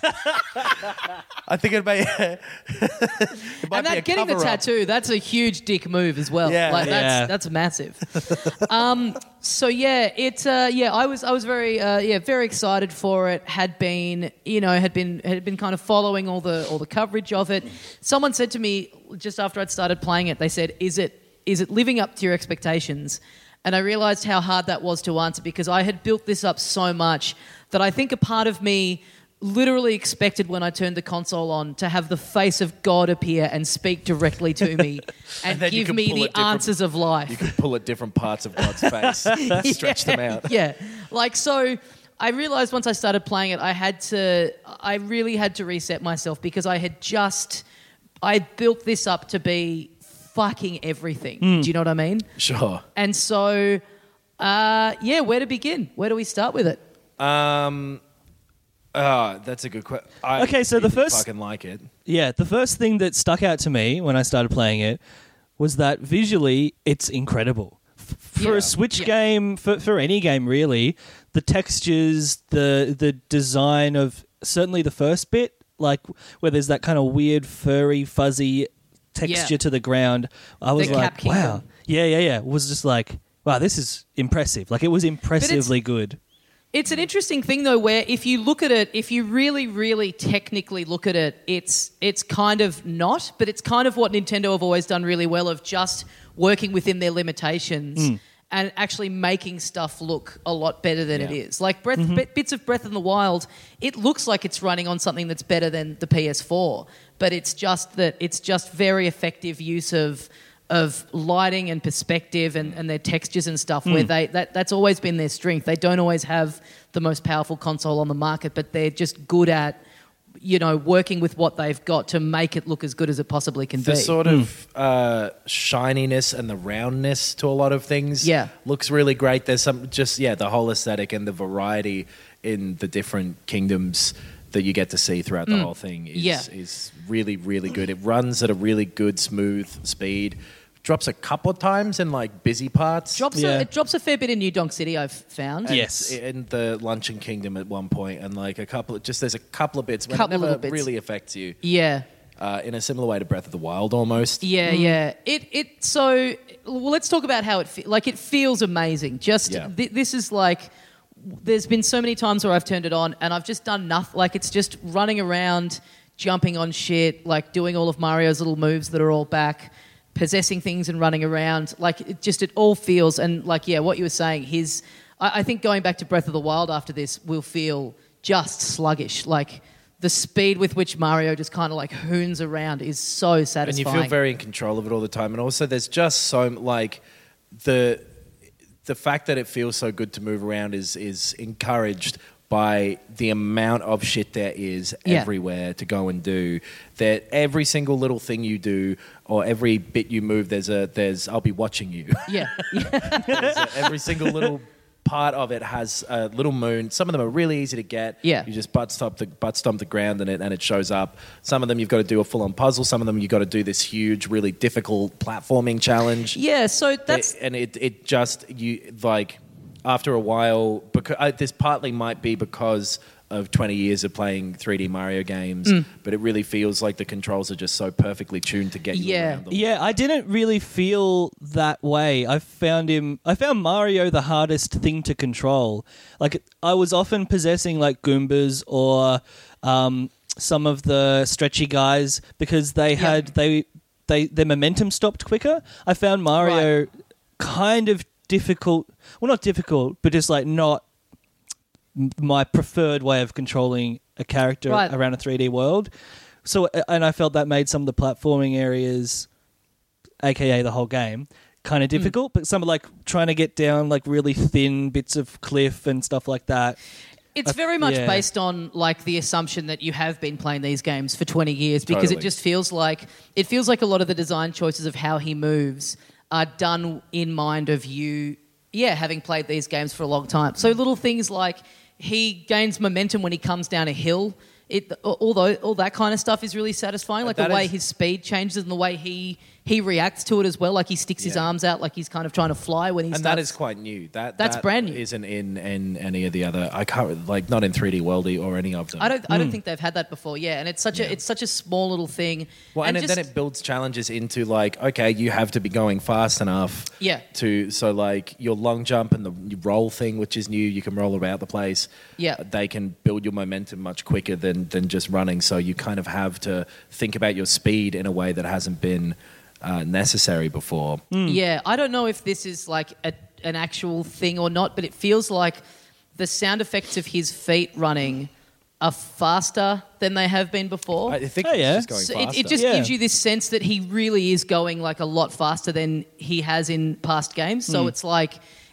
[SPEAKER 5] I think it might
[SPEAKER 4] and
[SPEAKER 5] be a
[SPEAKER 4] getting the tattoo, that's a huge dick move as well.
[SPEAKER 5] Yeah.
[SPEAKER 4] That's massive. So I was very excited for it. Had been kind of following all the coverage of it. Someone said to me just after I'd started playing it, they said, "Is it living up to your expectations?" And I realised how hard that was to answer because I had built this up so much that I think a part of me literally expected when I turned the console on to have the face of God appear and speak directly to me and give me the answers of life.
[SPEAKER 5] You can pull at different parts of God's face, stretch them out.
[SPEAKER 4] Yeah. So I realised once I started playing it, I really had to reset myself because I built this up to be fucking everything. Do you know what I mean?
[SPEAKER 5] Sure.
[SPEAKER 4] And so, where to begin? Where do we start with it?
[SPEAKER 5] That's a good question.
[SPEAKER 6] Okay, so the first
[SPEAKER 5] fucking like it.
[SPEAKER 6] Yeah, the first thing that stuck out to me when I started playing it was that visually it's incredible. For a Switch game, for any game really, the textures, the design of certainly the first bit, like where there's that kind of weird furry fuzzy texture to the ground, I was like, wow. Yeah. It was just like, wow, this is impressive. Like it was impressively good.
[SPEAKER 4] It's an interesting thing, though, where if you look at it, if you really, really technically look at it, it's kind of not, but it's kind of what Nintendo have always done really well of just working within their limitations and actually making stuff look a lot better than it is. Like bits of Breath in the Wild, it looks like it's running on something that's better than the PS4, but it's just very effective use of lighting and perspective and their textures and stuff where that's always been their strength. They don't always have the most powerful console on the market, but they're just good at, working with what they've got to make it look as good as it possibly can be.
[SPEAKER 5] The sort of shininess and the roundness to a lot of things looks really great. There's the whole aesthetic and the variety in the different kingdoms that you get to see throughout the whole thing is really, really good. It runs at a really good, smooth speed. drops a couple of times in like busy parts.
[SPEAKER 4] It drops a fair bit in New Donk City, I've found.
[SPEAKER 5] And
[SPEAKER 6] Yes.
[SPEAKER 5] in the Luncheon Kingdom at one point, and like there's a couple of bits, but it never really affects you.
[SPEAKER 4] Yeah.
[SPEAKER 5] In a similar way to Breath of the Wild, almost.
[SPEAKER 4] Yeah. Let's talk about how it feels. Like, it feels amazing. This is like, there's been so many times where I've turned it on and I've just done nothing. Like, it's just running around, jumping on shit, like doing all of Mario's little moves that are all back, possessing things and running around. Like, it all feels, and like, yeah, what you were saying, I think going back to Breath of the Wild after this will feel just sluggish. Like, the speed with which Mario just kind of like hoons around is so satisfying.
[SPEAKER 5] And you feel very in control of it all the time. And also there's just so, like, the fact that it feels so good to move around is encouraged by the amount of shit there is everywhere to go and do. That every single little thing you do or every bit you move, there's I'll be watching you.
[SPEAKER 4] Yeah.
[SPEAKER 5] Every single little part of it has a little moon. Some of them are really easy to get.
[SPEAKER 4] Yeah.
[SPEAKER 5] You just butt stomp the ground and it shows up. Some of them you've got to do a full-on puzzle. Some of them you've got to do this huge, really difficult platforming challenge.
[SPEAKER 4] Yeah, so that's...
[SPEAKER 5] It just, you like, after a while, because this partly might be because of 20 years of playing 3D Mario games, but it really feels like the controls are just so perfectly tuned to get you around them.
[SPEAKER 6] Yeah, I didn't really feel that way. I found Mario the hardest thing to control. Like, I was often possessing like Goombas or some of the stretchy guys because they had their momentum stopped quicker. I found Mario kind of difficult. Well, not difficult, but just like not my preferred way of controlling a character around a 3D world. So, and I felt that made some of the platforming areas, aka the whole game, kind of difficult. But some of like trying to get down like really thin bits of cliff and stuff like that.
[SPEAKER 4] It's very much based on like the assumption that you have been playing these games for 20 years because it just feels like a lot of the design choices of how he moves are done in mind of you, having played these games for a long time. So little things like he gains momentum when he comes down a hill. All that kind of stuff is really satisfying. Like the way his speed changes and the way he reacts to it as well. Like he sticks his arms out like he's kind of trying to fly when he starts.
[SPEAKER 5] And that is quite new. That's
[SPEAKER 4] brand new.
[SPEAKER 5] Isn't in any of the other. I can't not in 3D World or any of them.
[SPEAKER 4] I don't think they've had that before. Yeah, and it's such a small little thing.
[SPEAKER 5] Well, and then it builds challenges into like, okay, you have to be going fast enough.
[SPEAKER 4] Yeah.
[SPEAKER 5] So like your long jump and the roll thing, which is new, you can roll about the place.
[SPEAKER 4] Yeah.
[SPEAKER 5] They can build your momentum much quicker than just running. So you kind of have to think about your speed in a way that hasn't been necessary before.
[SPEAKER 4] Yeah, I don't know if this is like an actual thing or not, but it feels like the sound effects of his feet running are faster than they have been before.
[SPEAKER 5] I think it's just going faster.
[SPEAKER 4] It just gives you this sense that he really is going like a lot faster than he has in past games. So it's like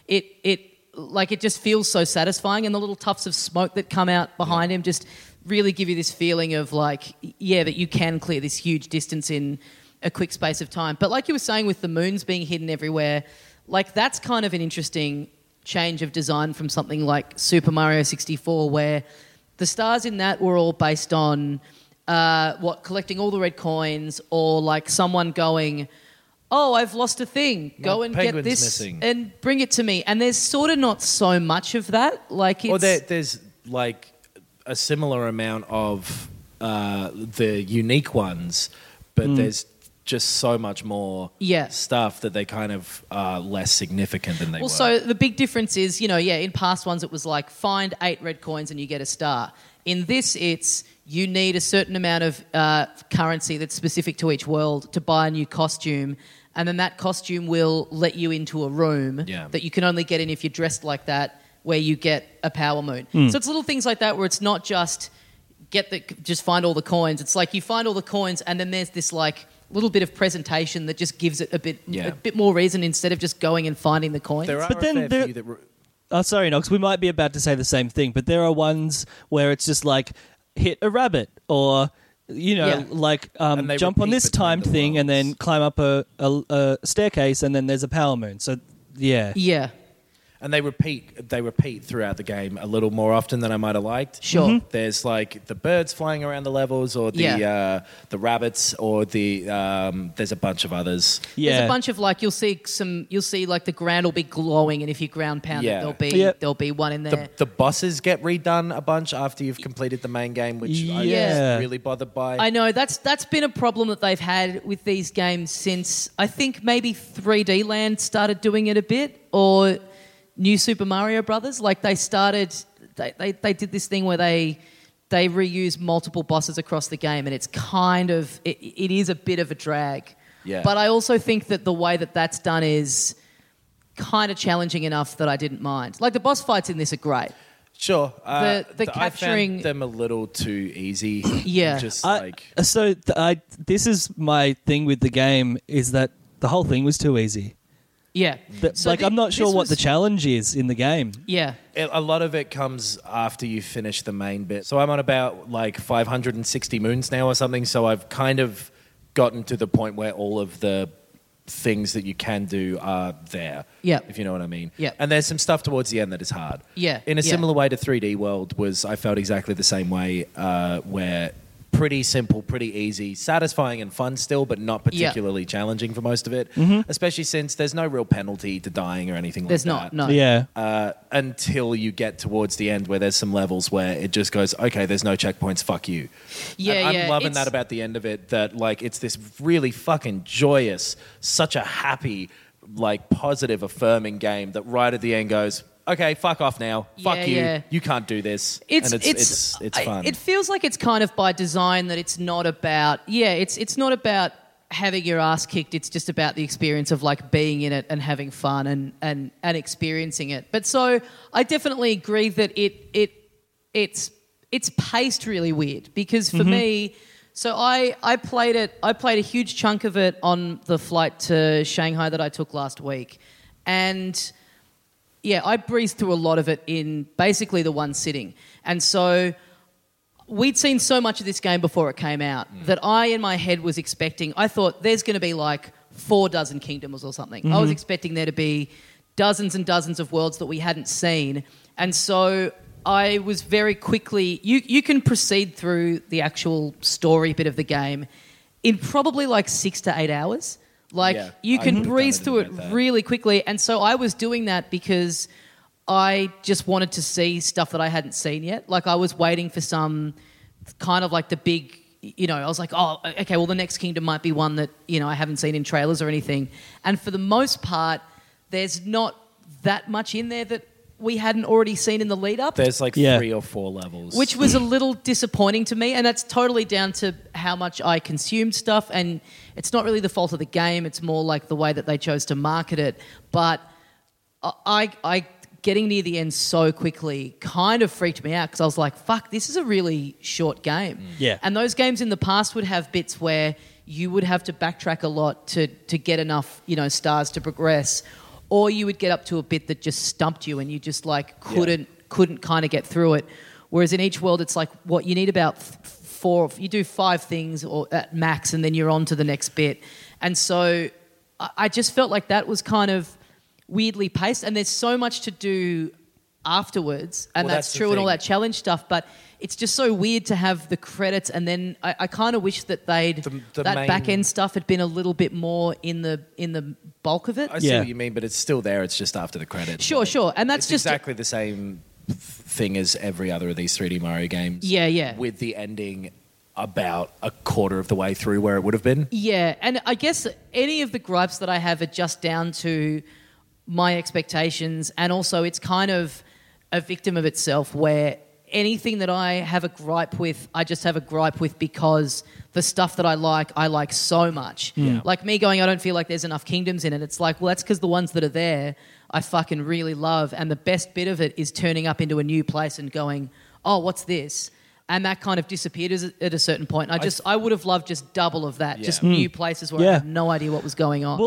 [SPEAKER 4] it just feels so satisfying, and the little tufts of smoke that come out behind him just really give you this feeling of like, that you can clear this huge distance in a quick space of time. But like you were saying with the moons being hidden everywhere, like that's kind of an interesting change of design from something like Super Mario 64 where the stars in that were all based on collecting all the red coins or like someone going, oh, I've lost a thing. Go and get this missing. And bring it to me. And there's sort of not so much of that. Like it's...
[SPEAKER 5] Or there's like a similar amount of the unique ones, but there's just so much more stuff that they kind of are less significant than they were.
[SPEAKER 4] So the big difference is, in past ones it was like find 8 red coins and you get a star. In this, it's you need a certain amount of currency that's specific to each world to buy a new costume, and then that costume will let you into a room that you can only get in if you're dressed like that, where you get a power moon. So it's little things like that where it's not just just find all the coins. It's like you find all the coins and then there's this like little bit of presentation that just gives it a bit more reason instead of just going and finding the coins.
[SPEAKER 5] There are a fair few that...
[SPEAKER 6] Oh, sorry, Knox. We might be about to say the same thing, but there are ones where it's just like hit a rabbit or, like jump on this timed thing and then climb up a staircase and then there's a power moon. So, yeah.
[SPEAKER 4] Yeah.
[SPEAKER 5] And they repeat throughout the game a little more often than I might have liked.
[SPEAKER 4] Sure.
[SPEAKER 6] Mm-hmm.
[SPEAKER 5] There's like the birds flying around the levels, or the rabbits, or there's a bunch of others.
[SPEAKER 6] Yeah.
[SPEAKER 4] There's a bunch of like you'll see like the ground will be glowing, and if you ground pound
[SPEAKER 5] Yeah.
[SPEAKER 4] it, there'll be one in there.
[SPEAKER 5] The bosses get redone a bunch after you've completed the main game, which I
[SPEAKER 6] Yeah.
[SPEAKER 5] was really bothered by.
[SPEAKER 4] I know that's been a problem that they've had with these games since I think maybe 3D Land started doing it a bit, or New Super Mario Brothers. Like they did this thing where they reuse multiple bosses across the game, and it's kind of it is a bit of a drag.
[SPEAKER 5] Yeah.
[SPEAKER 4] But I also think that the way that that's done is kind of challenging enough that I didn't mind. Like the boss fights in this are great.
[SPEAKER 5] Sure.
[SPEAKER 4] The
[SPEAKER 5] I
[SPEAKER 4] capturing
[SPEAKER 5] found them a little too easy.
[SPEAKER 4] Yeah.
[SPEAKER 5] Just
[SPEAKER 6] This is my thing with the game, is that the whole thing was too easy.
[SPEAKER 4] Yeah. So
[SPEAKER 6] I'm not sure
[SPEAKER 4] this
[SPEAKER 6] what
[SPEAKER 4] was-
[SPEAKER 6] the challenge is in the game.
[SPEAKER 4] Yeah.
[SPEAKER 5] A lot of it comes after you finish the main bit. So I'm on about like 560 moons now or something. So I've kind of gotten to the point where all of the things that you can do are there.
[SPEAKER 4] Yeah.
[SPEAKER 5] If you know what I mean.
[SPEAKER 4] Yeah.
[SPEAKER 5] And there's some stuff towards the end that is hard.
[SPEAKER 4] Yeah.
[SPEAKER 5] In a
[SPEAKER 4] Yeah.
[SPEAKER 5] similar way to 3D World I felt exactly the same way, where pretty simple, pretty easy, satisfying and fun still, but not particularly challenging for most of it. Especially since there's no real penalty to dying or anything
[SPEAKER 4] There's
[SPEAKER 5] like
[SPEAKER 4] not.
[SPEAKER 5] that.
[SPEAKER 4] No.
[SPEAKER 6] Yeah.
[SPEAKER 5] Until you get towards the end where there's some levels where it just goes, okay, there's no checkpoints, fuck you.
[SPEAKER 4] Yeah.
[SPEAKER 5] And I'm
[SPEAKER 4] yeah.
[SPEAKER 5] loving
[SPEAKER 4] It's-
[SPEAKER 5] that about the end of it, that like it's this really fucking joyous, such a happy, like positive, affirming game that right at the end goes, okay, fuck off now. Fuck
[SPEAKER 4] Yeah,
[SPEAKER 5] you.
[SPEAKER 4] yeah.
[SPEAKER 5] You can't do this.
[SPEAKER 4] It's
[SPEAKER 5] fun.
[SPEAKER 4] It feels like it's kind of by design that it's not about it's not about having your ass kicked. It's just about the experience of like being in it and having fun and experiencing it. But so I definitely agree that it's paced really weird, because for me, so I played a huge chunk of it on the flight to Shanghai that I took last week, and yeah, I breezed through a lot of it in basically the one sitting. And so we'd seen so much of this game before it came out that I, in my head, was expecting, I thought there's going to be like 4 dozen kingdoms or something. I was expecting there to be dozens and dozens of worlds that we hadn't seen. And so I was very quickly, you can proceed through the actual story bit of the game in probably like 6 to 8 hours. Like,
[SPEAKER 5] Yeah,
[SPEAKER 4] you
[SPEAKER 5] I
[SPEAKER 4] can
[SPEAKER 5] would've
[SPEAKER 4] breeze
[SPEAKER 5] done it
[SPEAKER 4] through
[SPEAKER 5] in
[SPEAKER 4] it
[SPEAKER 5] about that.
[SPEAKER 4] really quickly. And so I was doing that because I just wanted to see stuff that I hadn't seen yet. Like, I was waiting for some kind of like the big, I was like, oh, okay, well, the next kingdom might be one that, I haven't seen in trailers or anything. And for the most part, there's not that much in there that we hadn't already seen in the lead up.
[SPEAKER 5] There's like
[SPEAKER 6] Yeah.
[SPEAKER 5] 3 or 4 levels.
[SPEAKER 4] Which was a little disappointing to me, and that's totally down to how much I consumed stuff, and it's not really the fault of the game, it's more like the way that they chose to market it. But I getting near the end so quickly kind of freaked me out, because I was like, fuck, this is a really short game.
[SPEAKER 6] Yeah.
[SPEAKER 4] And those games in the past would have bits where you would have to backtrack a lot to get enough, stars to progress, or you would get up to a bit that just stumped you and you just like couldn't kind of get through it. Whereas in each world, it's like what you need about 4, you do 5 things or at max, and then you're on to the next bit. And so I just felt like that was kind of weirdly paced, and there's so much to do afterwards, and
[SPEAKER 5] Well,
[SPEAKER 4] that's
[SPEAKER 5] that's the
[SPEAKER 4] true, and all
[SPEAKER 5] thing.
[SPEAKER 4] that challenge stuff, but it's just so weird to have the credits, and then I kind of wish that they'd
[SPEAKER 5] The
[SPEAKER 4] that
[SPEAKER 5] main-
[SPEAKER 4] back end stuff had been a little bit more in the bulk of it.
[SPEAKER 5] I see
[SPEAKER 6] Yeah.
[SPEAKER 5] what you mean, but it's still there. It's just after the credits.
[SPEAKER 4] Sure, sure, and that's
[SPEAKER 5] It's
[SPEAKER 4] just
[SPEAKER 5] exactly the same thing as every other of these 3D Mario games.
[SPEAKER 4] Yeah, yeah.
[SPEAKER 5] With the ending about a quarter of the way through where it would have been.
[SPEAKER 4] Yeah, and I guess any of the gripes that I have are just down to my expectations, and also it's kind of a victim of itself, where anything that I have a gripe with, I just have a gripe with because the stuff that I like so much.
[SPEAKER 5] Yeah.
[SPEAKER 4] Like me going, I don't feel like there's enough kingdoms in it. It's like, well, that's because the ones that are there I fucking really love, and the best bit of it is turning up into a new place and going, oh, what's this? And that kind of disappeared at a certain point. I would have loved just double of that,
[SPEAKER 5] Yeah.
[SPEAKER 4] just new places where I
[SPEAKER 6] Yeah.
[SPEAKER 4] had no idea what was going on.
[SPEAKER 6] Well,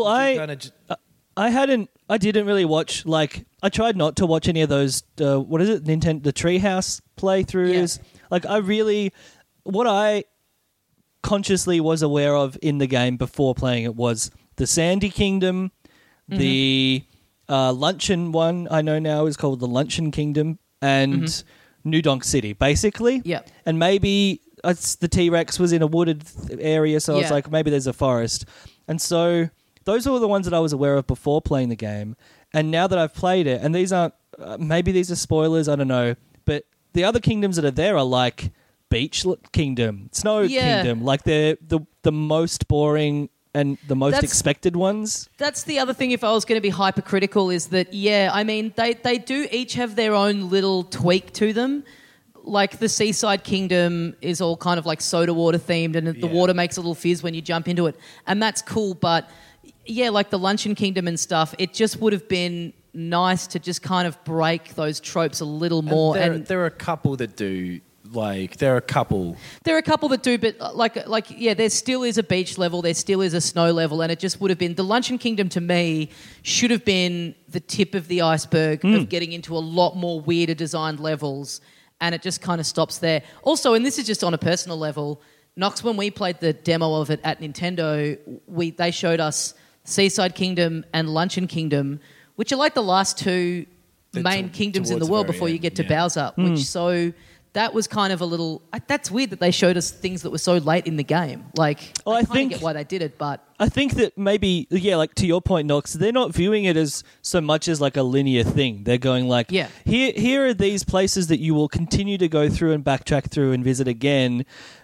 [SPEAKER 5] Kinda
[SPEAKER 6] I didn't really watch, like, I tried not to watch any of those, the Treehouse playthroughs.
[SPEAKER 4] Yeah.
[SPEAKER 6] Like, what I consciously was aware of in the game before playing it was the Sandy Kingdom, the Luncheon one I know now is called the Luncheon Kingdom and New Donk City, basically.
[SPEAKER 4] Yep.
[SPEAKER 6] And maybe the T-Rex was in a wooded area, so I was like, maybe there's a forest. And so those were the ones that I was aware of before playing the game. And now that I've played it, and these aren't, maybe these are spoilers, I don't know, but the other kingdoms that are there are like Beach Kingdom, Snow Kingdom, like they're the most boring and the most expected ones.
[SPEAKER 4] That's the other thing, if I was going to be hypercritical, is that, I mean, they do each have their own little tweak to them. Like the Seaside Kingdom is all kind of like soda water themed, and the water makes a little fizz when you jump into it. And that's cool, but like the Luncheon Kingdom and stuff, it just would have been nice to just kind of break those tropes a little more.
[SPEAKER 5] And there are a couple that do... there are a couple that do,
[SPEAKER 4] but there still is a beach level, there still is a snow level, and it just would have been... The Luncheon Kingdom, to me, should have been the tip of the iceberg of getting into a lot more weirder designed levels, and it just kind of stops there. Also, and this is just on a personal level, Knox, when we played the demo of it at Nintendo, they showed us Seaside Kingdom and Luncheon Kingdom, which are like the last two main kingdoms in the world before you get to Bowser, which so... That was kind of a little... That's weird that they showed us things that were so late in the game. Like, I kind of get why they did it, but...
[SPEAKER 6] I think that maybe, like to your point, Knox, they're not viewing it as so much as like a linear thing. They're going like, here are these places that you will continue to go through and backtrack through and visit again.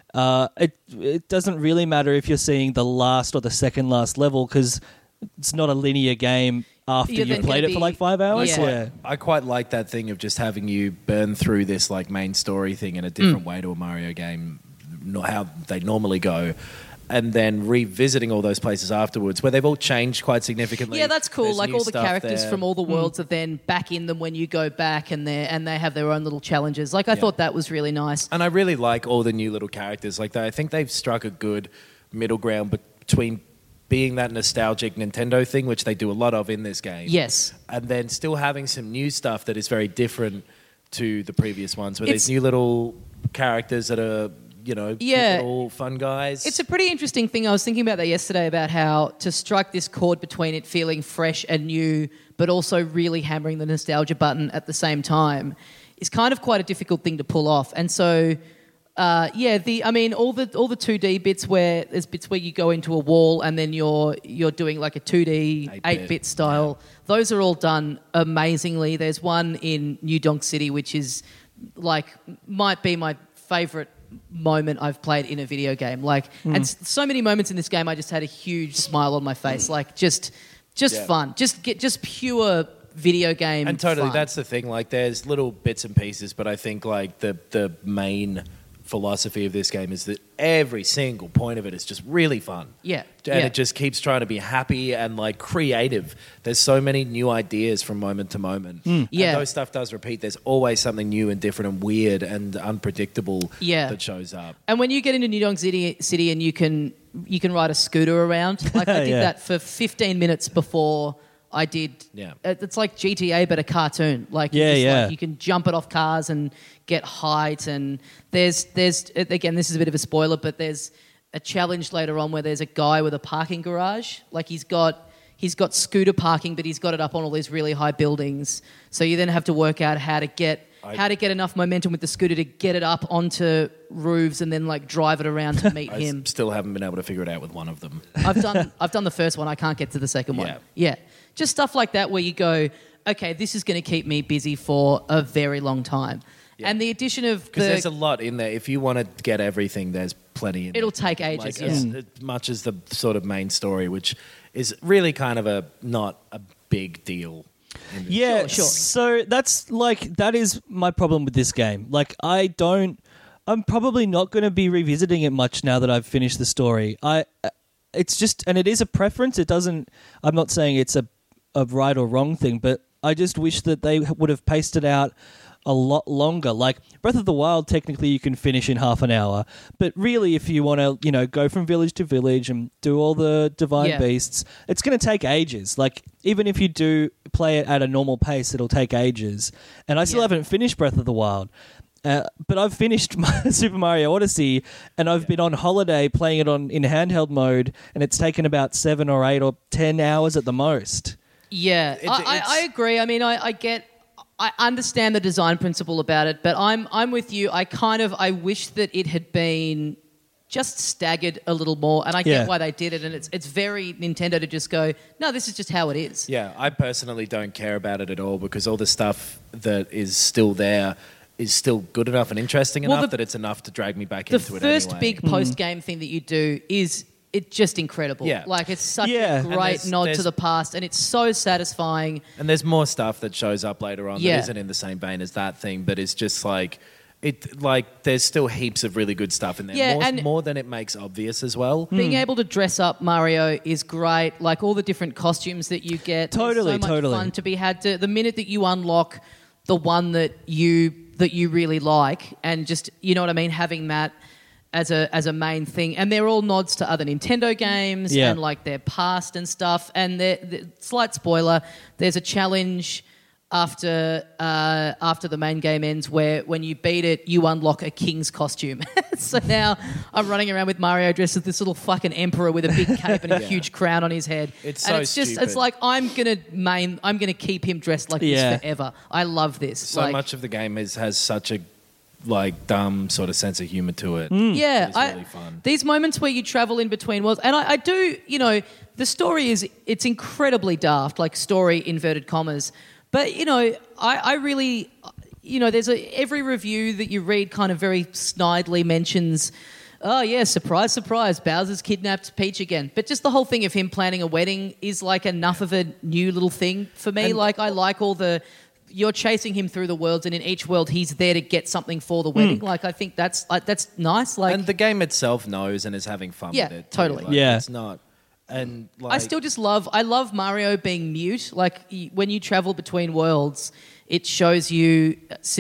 [SPEAKER 6] It doesn't really matter if you're seeing the last or the second last level because it's not a linear game after you've played it for like 5 hours.
[SPEAKER 5] Yeah. I quite like that thing of just having you burn through this like main story thing in a different way to a Mario game, not how they normally go, and then revisiting all those places afterwards where they've all changed quite significantly.
[SPEAKER 4] Yeah, that's cool.
[SPEAKER 5] There's
[SPEAKER 4] like
[SPEAKER 5] new
[SPEAKER 4] all the characters
[SPEAKER 5] there.
[SPEAKER 4] from all the worlds are then back in them when you go back, and they have their own little challenges. Like I thought that was really nice.
[SPEAKER 5] And I really like all the new little characters. Like I think they've struck a good middle ground between being that nostalgic Nintendo thing, which they do a lot of in this game.
[SPEAKER 4] Yes.
[SPEAKER 5] And then still having some new stuff that is very different to the previous ones, where there's new little characters that are, little fun guys.
[SPEAKER 4] It's a pretty interesting thing. I was thinking about that yesterday, about how to strike this chord between it feeling fresh and new, but also really hammering the nostalgia button at the same time is kind of quite a difficult thing to pull off. And so... all the 2D bits where there's bits where you go into a wall and then you're doing like a 2D 8-bit style. Yeah. Those are all done amazingly. There's one in New Donk City which is like might be my favourite moment I've played in a video game. Like, and so many moments in this game, I just had a huge smile on my face. Like just fun, just pure video game.
[SPEAKER 5] And totally,
[SPEAKER 4] fun.
[SPEAKER 5] That's the thing. Like, there's little bits and pieces, but I think like the main philosophy of this game is that every single point of it is just really fun.
[SPEAKER 4] Yeah.
[SPEAKER 5] And it just keeps trying to be happy and like creative. There's so many new ideas from moment to moment. And those stuff does repeat. There's always something new and different and weird and unpredictable that shows up.
[SPEAKER 4] And when you get into New Donk City and you can ride a scooter around, like I did that for 15 minutes before I did. Yeah. It's like GTA, but a cartoon. Like, like you can jump it off cars and get height. And there's again, this is a bit of a spoiler, but there's a challenge later on where there's a guy with a parking garage. Like he's got scooter parking, but he's got it up on all these really high buildings. So you then have to work out how to get enough momentum with the scooter to get it up onto roofs and then like drive it around to meet him.
[SPEAKER 5] I still haven't been able to figure it out with one of them.
[SPEAKER 4] I've done the first one. I can't get to the second one. Yeah. Just stuff like that where you go, okay, this is going to keep me busy for a very long time. Yeah. And the addition of...
[SPEAKER 5] Because there's a lot in there. If you want to get everything, there's plenty in
[SPEAKER 4] It'll take ages,
[SPEAKER 5] as much as the sort of main story, which is really kind of not a big deal.
[SPEAKER 6] Yeah, sure. So that is my problem with this game. Like, I'm probably not going to be revisiting it much now that I've finished the story. It's just, and it is a preference. I'm not saying it's a right or wrong thing, but I just wish that they would have paced it out a lot longer. Like Breath of the Wild, technically you can finish in half an hour, but really if you want to, go from village to village and do all the divine beasts, it's going to take ages. Like even if you do play it at a normal pace, it'll take ages. And I still haven't finished Breath of the Wild. But I've finished Super Mario Odyssey, and I've been on holiday playing it in handheld mode, and it's taken about 7 or 8 or 10 hours at the most.
[SPEAKER 4] Yeah, I agree. I mean, I understand the design principle about it, but I'm with you. I wish that it had been just staggered a little more, and I get why they did it, and it's very Nintendo to just go, no, this is just how it is.
[SPEAKER 5] Yeah, I personally don't care about it at all because all the stuff that is still there is still good enough and interesting enough that it's enough to drag me back into it anyway.
[SPEAKER 4] The first big post-game thing that you do is it's just incredible.
[SPEAKER 5] Yeah.
[SPEAKER 4] Like, it's such a great nod to the past, and it's so satisfying.
[SPEAKER 5] And there's more stuff that shows up later on that isn't in the same vein as that thing, but it's just like... there's still heaps of really good stuff in there.
[SPEAKER 4] Yeah,
[SPEAKER 5] more than it makes obvious as well.
[SPEAKER 4] Being able to dress up Mario is great. Like, all the different costumes that you get.
[SPEAKER 6] Totally.
[SPEAKER 4] Fun to be had. The minute that you unlock the one that you really like, and just, you know what I mean, having that as a main thing. And they're all nods to other Nintendo games and like their past and stuff. And slight spoiler, there's a challenge after the main game ends where when you beat it, you unlock a king's costume. So now I'm running around with Mario dressed as this little fucking emperor with a big cape and a huge crown on his head.
[SPEAKER 5] It's
[SPEAKER 4] it's like I'm gonna keep him dressed like this forever. I love this.
[SPEAKER 5] So much of the game has such a dumb sort of sense of humor to it.
[SPEAKER 4] Yeah,
[SPEAKER 5] it's really fun.
[SPEAKER 4] These moments where you travel in between worlds, and I do, the story it's incredibly daft, like story inverted commas. But, I really, there's every review that you read kind of very snidely mentions, oh, yeah, surprise, surprise, Bowser's kidnapped Peach again. But just the whole thing of him planning a wedding is like enough of a new little thing for me. I like all you're chasing him through the worlds, and in each world he's there to get something for the wedding. Like, I think that's nice. Like,
[SPEAKER 5] and the game itself knows and is having fun with it.
[SPEAKER 4] Totally.
[SPEAKER 5] It's not... And
[SPEAKER 4] I still just love Mario being mute. Like, when you travel between worlds, it shows you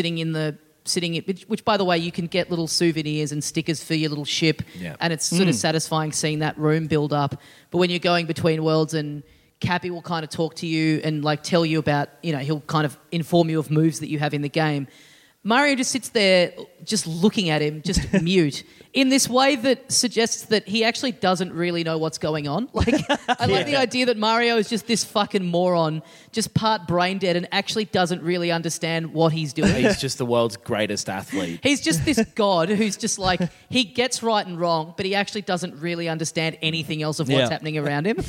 [SPEAKER 4] which, by the way, you can get little souvenirs and stickers for your little ship, and it's sort of satisfying seeing that room build up. But when you're going between worlds, and Cappy will kind of talk to you and like tell you about, he'll kind of inform you of moves that you have in the game. Mario just sits there just looking at him, just mute, in this way that suggests that he actually doesn't really know what's going on. Like, I like the idea that Mario is just this fucking moron, just part brain dead, and actually doesn't really understand what he's doing.
[SPEAKER 5] He's just the world's greatest athlete.
[SPEAKER 4] He's just this god who's just like, he gets right and wrong, but he actually doesn't really understand anything else of what's happening around him.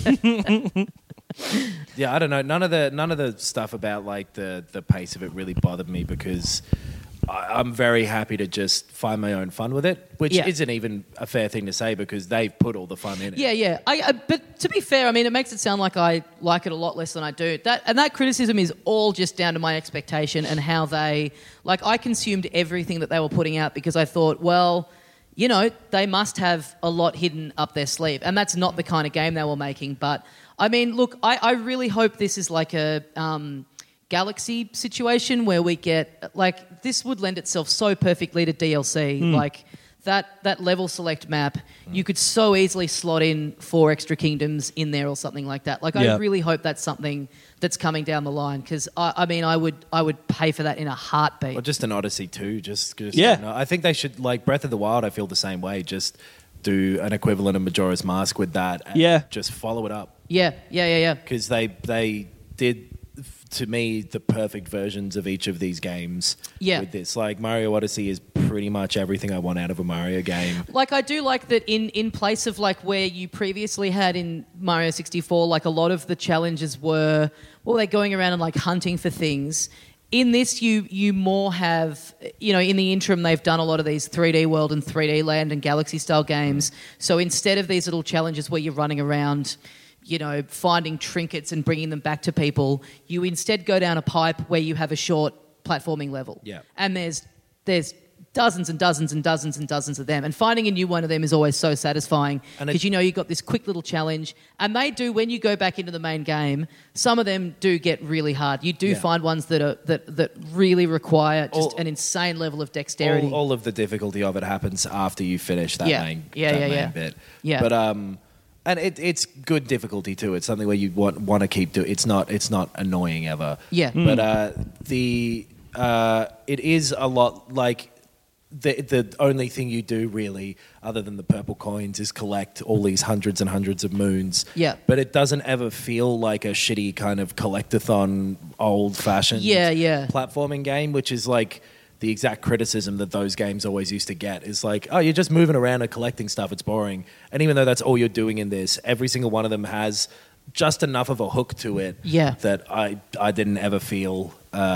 [SPEAKER 5] Yeah, I don't know. None of the stuff about like the pace of it really bothered me because I'm very happy to just find my own fun with it, which isn't even a fair thing to say because they've put all the fun in it.
[SPEAKER 4] Yeah. But to be fair, I mean, it makes it sound like I like it a lot less than I do. That criticism is all just down to my expectation and how I consumed everything that they were putting out because I thought, well, they must have a lot hidden up their sleeve. And that's not the kind of game they were making. But, I mean, look, I really hope this is like a Galaxy situation where we get... Like, this would lend itself so perfectly to DLC. Like, that level select map, you could so easily slot in 4 extra kingdoms in there or something like that. Like, I really hope that's something that's coming down the line because, I mean, I would pay for that in a heartbeat.
[SPEAKER 5] Or just an Odyssey 2. I think they should... Like, Breath of the Wild, I feel the same way. Just do an equivalent of Majora's Mask with that and just follow it up.
[SPEAKER 4] Yeah.
[SPEAKER 5] Because they did... to me, the perfect versions of each of these games with this. Like, Mario Odyssey is pretty much everything I want out of a Mario game.
[SPEAKER 4] Like, I do like that in place of, like, where you previously had in Mario 64, like, a lot of the challenges were, they're going around and, like, hunting for things. In this, you more have, in the interim, they've done a lot of these 3D World and 3D Land and Galaxy-style games. So instead of these little challenges where you're running around... finding trinkets and bringing them back to people, you instead go down a pipe where you have a short platforming level.
[SPEAKER 5] Yeah.
[SPEAKER 4] And there's dozens and dozens and dozens and dozens of them. And finding a new one of them is always so satisfying because you've got this quick little challenge. And they do, when you go back into the main game, some of them do get really hard. You do find ones that really require just an insane level of dexterity.
[SPEAKER 5] All of the difficulty of it happens after you finish that main bit.
[SPEAKER 4] Yeah.
[SPEAKER 5] But and it's good difficulty too. It's something where you want to keep doing. It's not annoying ever.
[SPEAKER 4] Yeah.
[SPEAKER 5] But it is a lot like the only thing you do really, other than the purple coins, is collect all these hundreds and hundreds of moons.
[SPEAKER 4] Yeah.
[SPEAKER 5] But it doesn't ever feel like a shitty kind of collectathon, old-fashioned platforming game, which is like the exact criticism that those games always used to get. Is like, oh, you're just moving around and collecting stuff. It's boring. And even though that's all you're doing in this, every single one of them has just enough of a hook to it that I didn't ever feel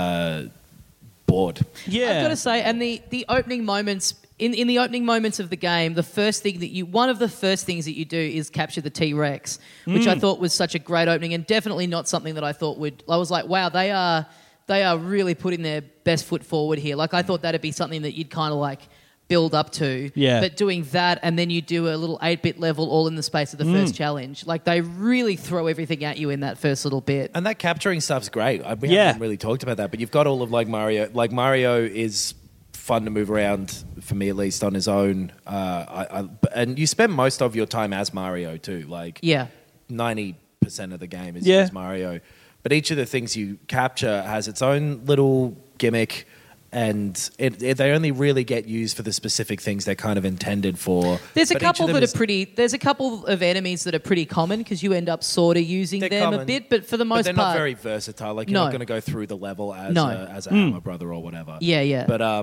[SPEAKER 5] bored.
[SPEAKER 4] Yeah, I've got to say, and the opening moments in the opening moments of the game, one of the first things that you do is capture the T-Rex, which I thought was such a great opening, and definitely not something that I thought I was like, wow, they are really putting their best foot forward here. Like I thought that'd be something that you'd kind of like build up to. Yeah. But doing that and then you do a little 8-bit level all in the space of the first challenge. Like they really throw everything at you in that first little bit.
[SPEAKER 5] And that capturing stuff's great. We haven't really talked about that, but you've got all of like Mario. Like Mario is fun to move around, for me at least, on his own. And you spend most of your time as Mario too. Like 90% of the game is as Mario. But each of the things you capture has its own little gimmick, and they only really get used for the specific things they're kind of intended for.
[SPEAKER 4] There's a couple of enemies that are pretty common because you end up sort of using them a bit, but for the most part...
[SPEAKER 5] they're not very versatile. Like, you're not going to go through the level as a Hammer Brother or whatever.
[SPEAKER 4] Yeah.
[SPEAKER 5] But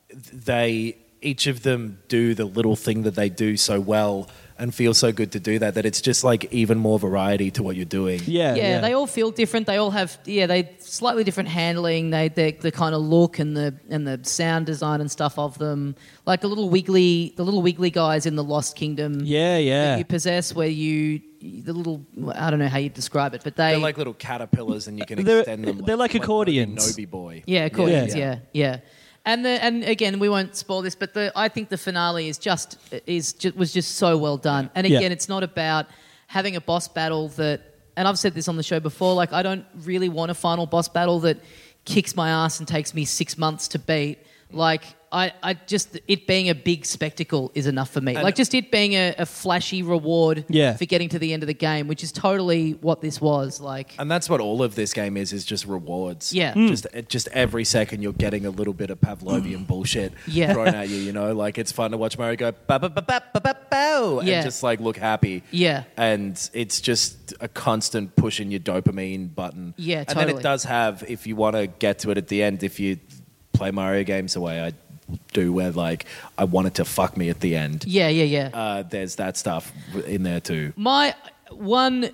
[SPEAKER 5] each of them do the little thing that they do so well and feel so good to do that it's just like even more variety to what you're doing.
[SPEAKER 4] Yeah, they all feel different. They all have they slightly different handling. The kind of look and the sound design and stuff of them. Like the little wiggly guys in the Lost Kingdom. That you possess, where the little, I don't know how you describe it, but they're
[SPEAKER 5] like little caterpillars, and you can extend them.
[SPEAKER 6] They're like accordions.
[SPEAKER 5] Like Nobi Boy.
[SPEAKER 4] Yeah, accordions. Yeah. And again, we won't spoil this, but I think the finale was just so well done. And again, it's not about having a boss battle that, and I've said this on the show before, like I don't really want a final boss battle that kicks my ass and takes me 6 months to beat. Like I just, it being a big spectacle is enough for me. Like just it being a flashy reward for getting to the end of the game, which is totally what this was. Like,
[SPEAKER 5] and that's what all of this game is just rewards.
[SPEAKER 4] Yeah.
[SPEAKER 5] Just every second you're getting a little bit of Pavlovian bullshit thrown at you, Like it's fun to watch Mario go ba ba ba ba ba ba bow and just like look happy.
[SPEAKER 4] Yeah.
[SPEAKER 5] And it's just a constant pushing your dopamine button.
[SPEAKER 4] Yeah,
[SPEAKER 5] totally. And then it does have, if you want to get to it at the end, if you play Mario games the way I do, where like I want it to fuck me at the end.
[SPEAKER 4] Yeah.
[SPEAKER 5] There's that stuff in there too.
[SPEAKER 4] My one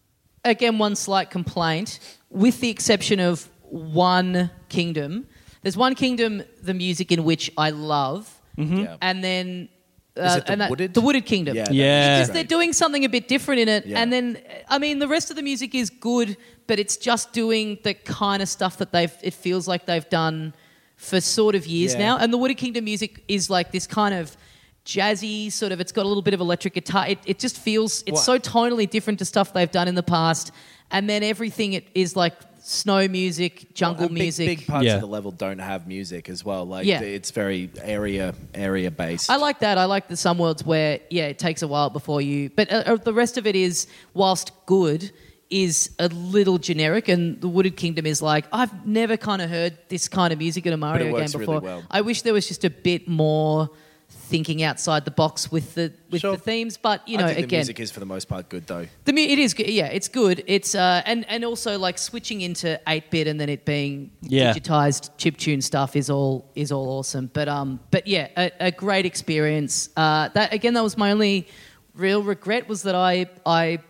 [SPEAKER 4] slight complaint, with the exception of one kingdom. There's one kingdom, the music in which I love, and then
[SPEAKER 5] is it the
[SPEAKER 4] Wooded Kingdom.
[SPEAKER 5] Yeah.
[SPEAKER 4] Because they're doing something a bit different in it, and then the rest of the music is good, but it's just doing the kind of stuff that it feels like they've done for sort of years now. And the Wooded Kingdom music is like this kind of jazzy sort of, it's got a little bit of electric guitar. It just feels, it's so tonally different to stuff they've done in the past. And then everything it is like snow music, jungle music.
[SPEAKER 5] Big parts of the level don't have music as well. Like it's very area based.
[SPEAKER 4] I like that. I like some worlds where, it takes a while before you, but the rest of it is, whilst good, is a little generic, and the Wooded Kingdom is like, I've never kind of heard this kind of music in a Mario game before.
[SPEAKER 5] Really well.
[SPEAKER 4] I wish there was just a bit more thinking outside the box with the themes, but I think
[SPEAKER 5] the
[SPEAKER 4] again,
[SPEAKER 5] music is for the most part good though.
[SPEAKER 4] It is good. Yeah, it's good. It's and also like switching into 8-bit and then it being digitized chiptune stuff is all awesome. But a great experience. That was my only real regret, was that I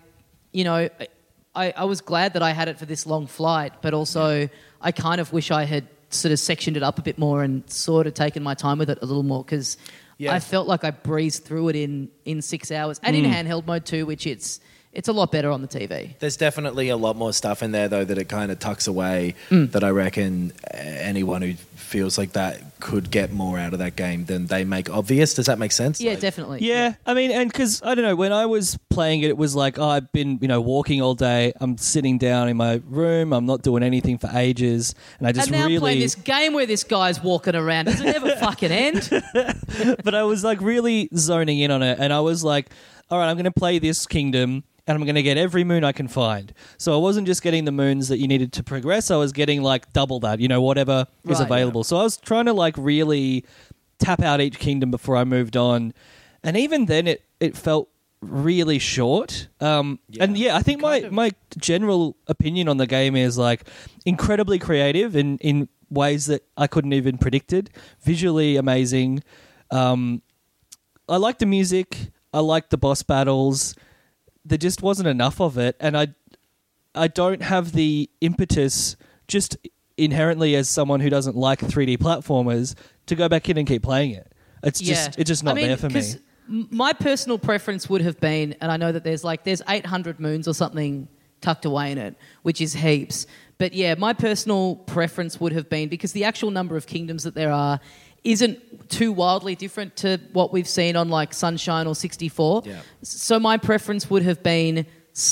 [SPEAKER 4] was glad that I had it for this long flight, but also I kind of wish I had sort of sectioned it up a bit more and sort of taken my time with it a little more, because I felt like I breezed through it in 6 hours, and in handheld mode too, which it's a lot better on the TV.
[SPEAKER 5] There's definitely a lot more stuff in there though that it kind of tucks away that I reckon anyone who feels like that could get more out of that game than they make obvious. Does that make sense?
[SPEAKER 4] Yeah, definitely.
[SPEAKER 6] Yeah, I mean, and because, I don't know, when I was playing it, it was like, I've been, walking all day, I'm sitting down in my room, I'm not doing anything for ages, and I just
[SPEAKER 4] and now I'm playing this game where this guy's walking around. Does it ever fucking end?
[SPEAKER 6] But I was like really zoning in on it, and I was like, all right, I'm going to play this kingdom, and I'm going to get every moon I can find. So I wasn't just getting the moons that you needed to progress, I was getting like double that, whatever is available. Yeah. So I was trying to like really tap out each kingdom before I moved on. And even then, it felt really short. And I think my general opinion on the game is like incredibly creative in ways that I couldn't even predicted. Visually amazing. I like the music. I like the boss battles. There just wasn't enough of it, and I don't have the impetus just inherently as someone who doesn't like 3D platformers to go back in and keep playing it. It's just not there for me.
[SPEAKER 4] My personal preference would have been, and I know that there's 800 moons or something tucked away in it, which is heaps. But yeah, my personal preference would have been, because the actual number of kingdoms that there are isn't too wildly different to what we've seen on like Sunshine or 64. Yeah. So my preference would have been,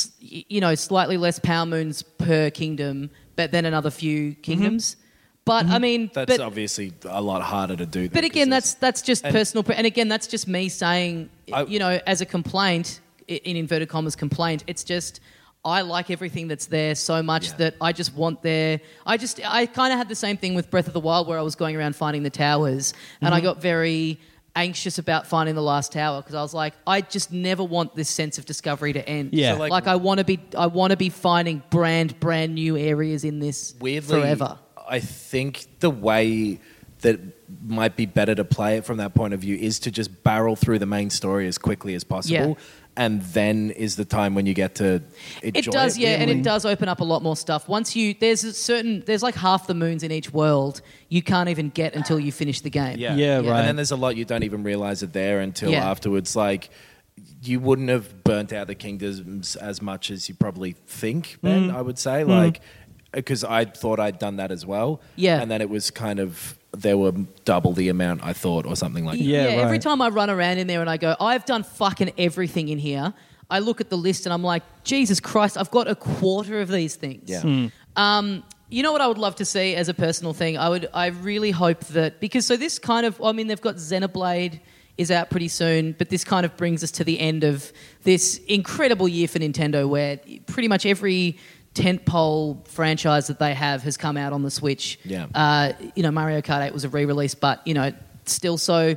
[SPEAKER 4] slightly less power moons per kingdom, but then another few kingdoms. Mm-hmm. But I mean,
[SPEAKER 5] that's obviously a lot harder to do.
[SPEAKER 4] But again, that's just personal. And again, that's just me saying, as a complaint, in inverted commas, complaint. It's just, I like everything that's there so much that I just want there. I kind of had the same thing with Breath of the Wild, where I was going around finding the towers, and I got very anxious about finding the last tower, because I was like, I just never want this sense of discovery to end.
[SPEAKER 6] Yeah,
[SPEAKER 4] so I want to be finding brand new areas in this forever.
[SPEAKER 5] I think the way that might be better to play it from that point of view is to just barrel through the main story as quickly as possible. Yeah. And then is the time when you get to enjoy it.
[SPEAKER 4] It does, yeah, and it does open up a lot more stuff. There's like half the moons in each world you can't even get until you finish the game.
[SPEAKER 6] Yeah, right.
[SPEAKER 5] And then there's a lot you don't even realize are there until afterwards. Like, you wouldn't have burnt out the kingdoms as much as you probably think, Ben, I would say. Like, because I thought I'd done that as well. Yeah. And then it was kind of, there were double the amount I thought, or something like that.
[SPEAKER 4] Yeah, right. Every time I run around in there and I go, I've done fucking everything in here, I look at the list and I'm like, Jesus Christ, I've got a quarter of these things. Yeah. You know what I would love to see as a personal thing? I really hope that, because so this kind of, they've got Xenoblade is out pretty soon, but this kind of brings us to the end of this incredible year for Nintendo, where pretty much every tentpole franchise that they have has come out on the Switch. Yeah. Mario Kart 8 was a re-release, but still so.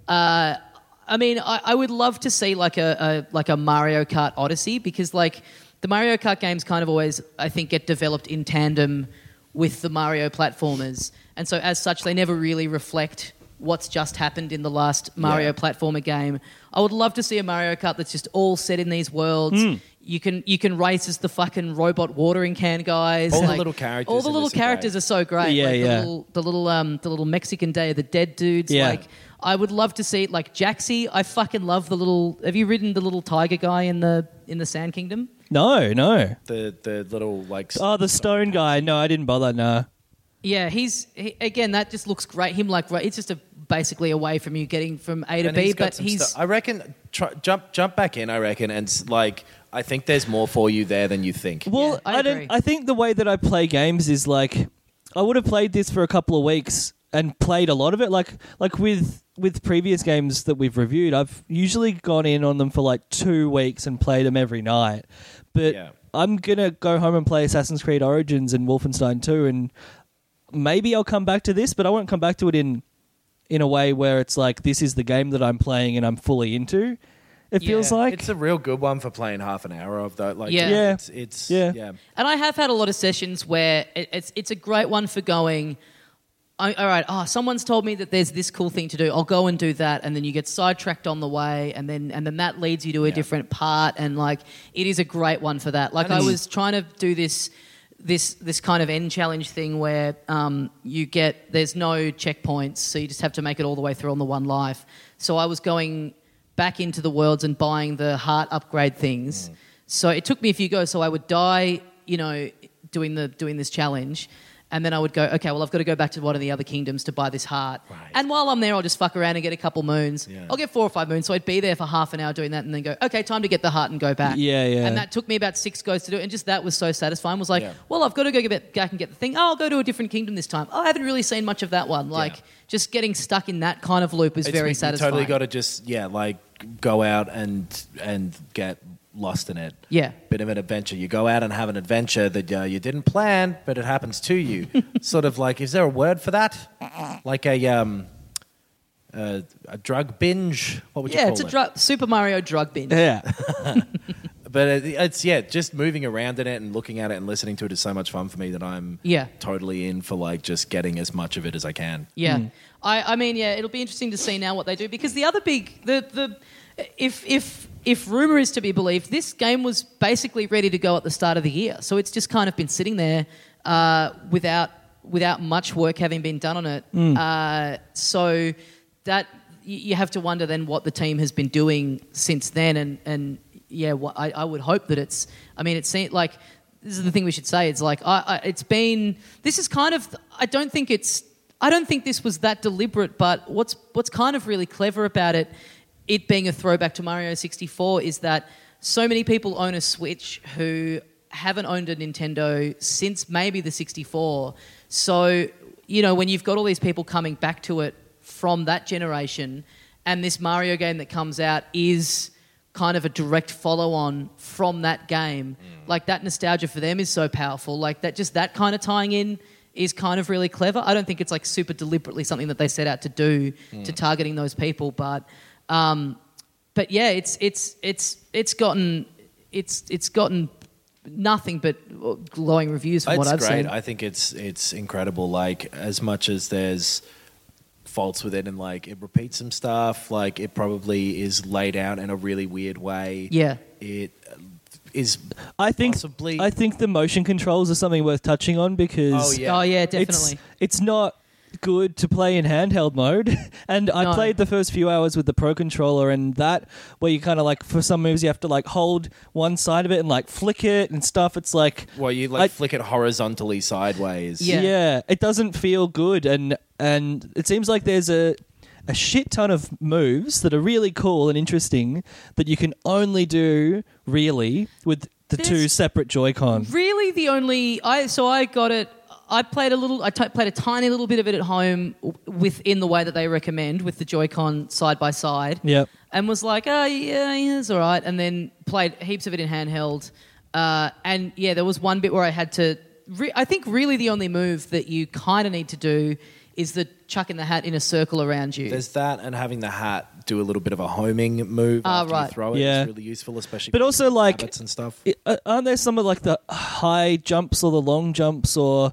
[SPEAKER 4] I would love to see like a Mario Kart Odyssey, because like the Mario Kart games kind of always, I think, get developed in tandem with the Mario platformers, and so as such they never really reflect what's just happened in the last Mario platformer game. I would love to see a Mario Kart that's just all set in these worlds. You can race as the fucking robot watering can guys.
[SPEAKER 5] All the little characters.
[SPEAKER 4] All the little characters are so great.
[SPEAKER 6] Yeah,
[SPEAKER 4] The little Mexican Day of the Dead dudes.
[SPEAKER 6] Yeah.
[SPEAKER 4] Like, I would love to see like Jaxi. I fucking love the little. Have you ridden the little tiger guy in the Sand Kingdom?
[SPEAKER 6] No.
[SPEAKER 5] The little like.
[SPEAKER 6] Oh, the stone guy. No, I didn't bother. No.
[SPEAKER 4] Yeah, again, that just looks great. Him like, it's just basically a way from you getting from A to B, but
[SPEAKER 5] I reckon jump back in. I reckon, and like, I think there's more for you there than you think.
[SPEAKER 6] Well,
[SPEAKER 4] yeah,
[SPEAKER 6] I think the way that I play games is like, I would have played this for a couple of weeks and played a lot of it. Like with previous games that we've reviewed, I've usually gone in on them for like 2 weeks and played them every night. But I'm gonna go home and play Assassin's Creed Origins and Wolfenstein 2, and maybe I'll come back to this, but I won't come back to it in a way where it's like, this is the game that I'm playing and I'm fully into. It feels like
[SPEAKER 5] it's a real good one for playing half an hour of though. Like, it's
[SPEAKER 4] And I have had a lot of sessions where it's a great one for going, all right, someone's told me that there's this cool thing to do. I'll go and do that, and then you get sidetracked on the way, and then that leads you to a different part, and like, it is a great one for that. Like, I was trying to do this kind of end challenge thing where there's no checkpoints, so you just have to make it all the way through on the one life. So I was going back into the worlds and buying the heart upgrade things. So it took me a few goes. So I would die, doing this challenge, and then I would go, okay, well, I've got to go back to one of the other kingdoms to buy this heart. Right. And while I'm there, I'll just fuck around and get a couple moons. Yeah. I'll get 4 or 5 moons. So I'd be there for half an hour doing that and then go, okay, time to get the heart and go back.
[SPEAKER 6] Yeah.
[SPEAKER 4] And that took me about 6 goes to do it. And just that was so satisfying. Was like, well, I've got to go back and get the thing. I'll go to a different kingdom this time. I haven't really seen much of that one. Like, just getting stuck in that kind of loop is very satisfying.
[SPEAKER 5] You totally got to just, go out and get lost in it.
[SPEAKER 4] Yeah.
[SPEAKER 5] Bit of an adventure. You go out and have an adventure that you didn't plan, but it happens to you. Sort of like, is there a word for that? Like a a drug binge. What would you
[SPEAKER 4] Yeah,
[SPEAKER 5] call
[SPEAKER 4] it's
[SPEAKER 5] it?
[SPEAKER 4] a Super Mario drug binge.
[SPEAKER 6] Yeah.
[SPEAKER 5] But it's just moving around in it and looking at it and listening to it is so much fun for me that I'm totally in for like just getting as much of it as I can.
[SPEAKER 4] Yeah, I mean, yeah, it'll be interesting to see now what they do, because the other big if rumor is to be believed, this game was basically ready to go at the start of the year, so it's just kind of been sitting there without much work having been done on it. So that you have to wonder then what the team has been doing since then, and yeah, I would hope that it's. I mean, it seems like this is the thing we should say. It's like it's been. This is kind of. I don't think this was that deliberate. But what's kind of really clever about it being a throwback to Mario 64, is that so many people own a Switch who haven't owned a Nintendo since maybe the 64. So when you've got all these people coming back to it from that generation, and this Mario game that comes out is kind of a direct follow-on from that game. Like, that nostalgia for them is so powerful. Like, that kind of tying in is kind of really clever. I don't think it's like super deliberately something that they set out to do to targeting those people, but yeah, it's gotten nothing but glowing reviews from what I've seen.
[SPEAKER 5] It's great. I think it's incredible. Like, as much as there's faults with it and like it repeats some stuff, like it probably is laid out in a really weird way.
[SPEAKER 4] Yeah.
[SPEAKER 5] It is
[SPEAKER 6] I think
[SPEAKER 5] possibly...
[SPEAKER 6] the motion controls are something worth touching on, because
[SPEAKER 4] Oh yeah, definitely.
[SPEAKER 6] It's not good to play in handheld mode, and I played the first few hours with the Pro Controller, and that where you kind of like, for some moves you have to like hold one side of it and like flick it and stuff. It's like,
[SPEAKER 5] well, you like flick it horizontally sideways.
[SPEAKER 6] Yeah, it doesn't feel good, and it seems like there's a shit ton of moves that are really cool and interesting that you can only do really with the two separate Joy-Con.
[SPEAKER 4] Really, the only I got it. I played played a tiny little bit of it at home within the way that they recommend, with the Joy-Con side by side.
[SPEAKER 6] Yep.
[SPEAKER 4] And was like, oh yeah, it's all right. And then played heaps of it in handheld. And yeah, there was one bit where I had to. I think really the only move that you kind of need to do is the chucking the hat in a circle around you.
[SPEAKER 5] There's that, and having the hat do a little bit of a homing move after you throw it is really useful, especially
[SPEAKER 6] but also like
[SPEAKER 5] habits and stuff.
[SPEAKER 6] Aren't there some of like the high jumps or the long jumps, or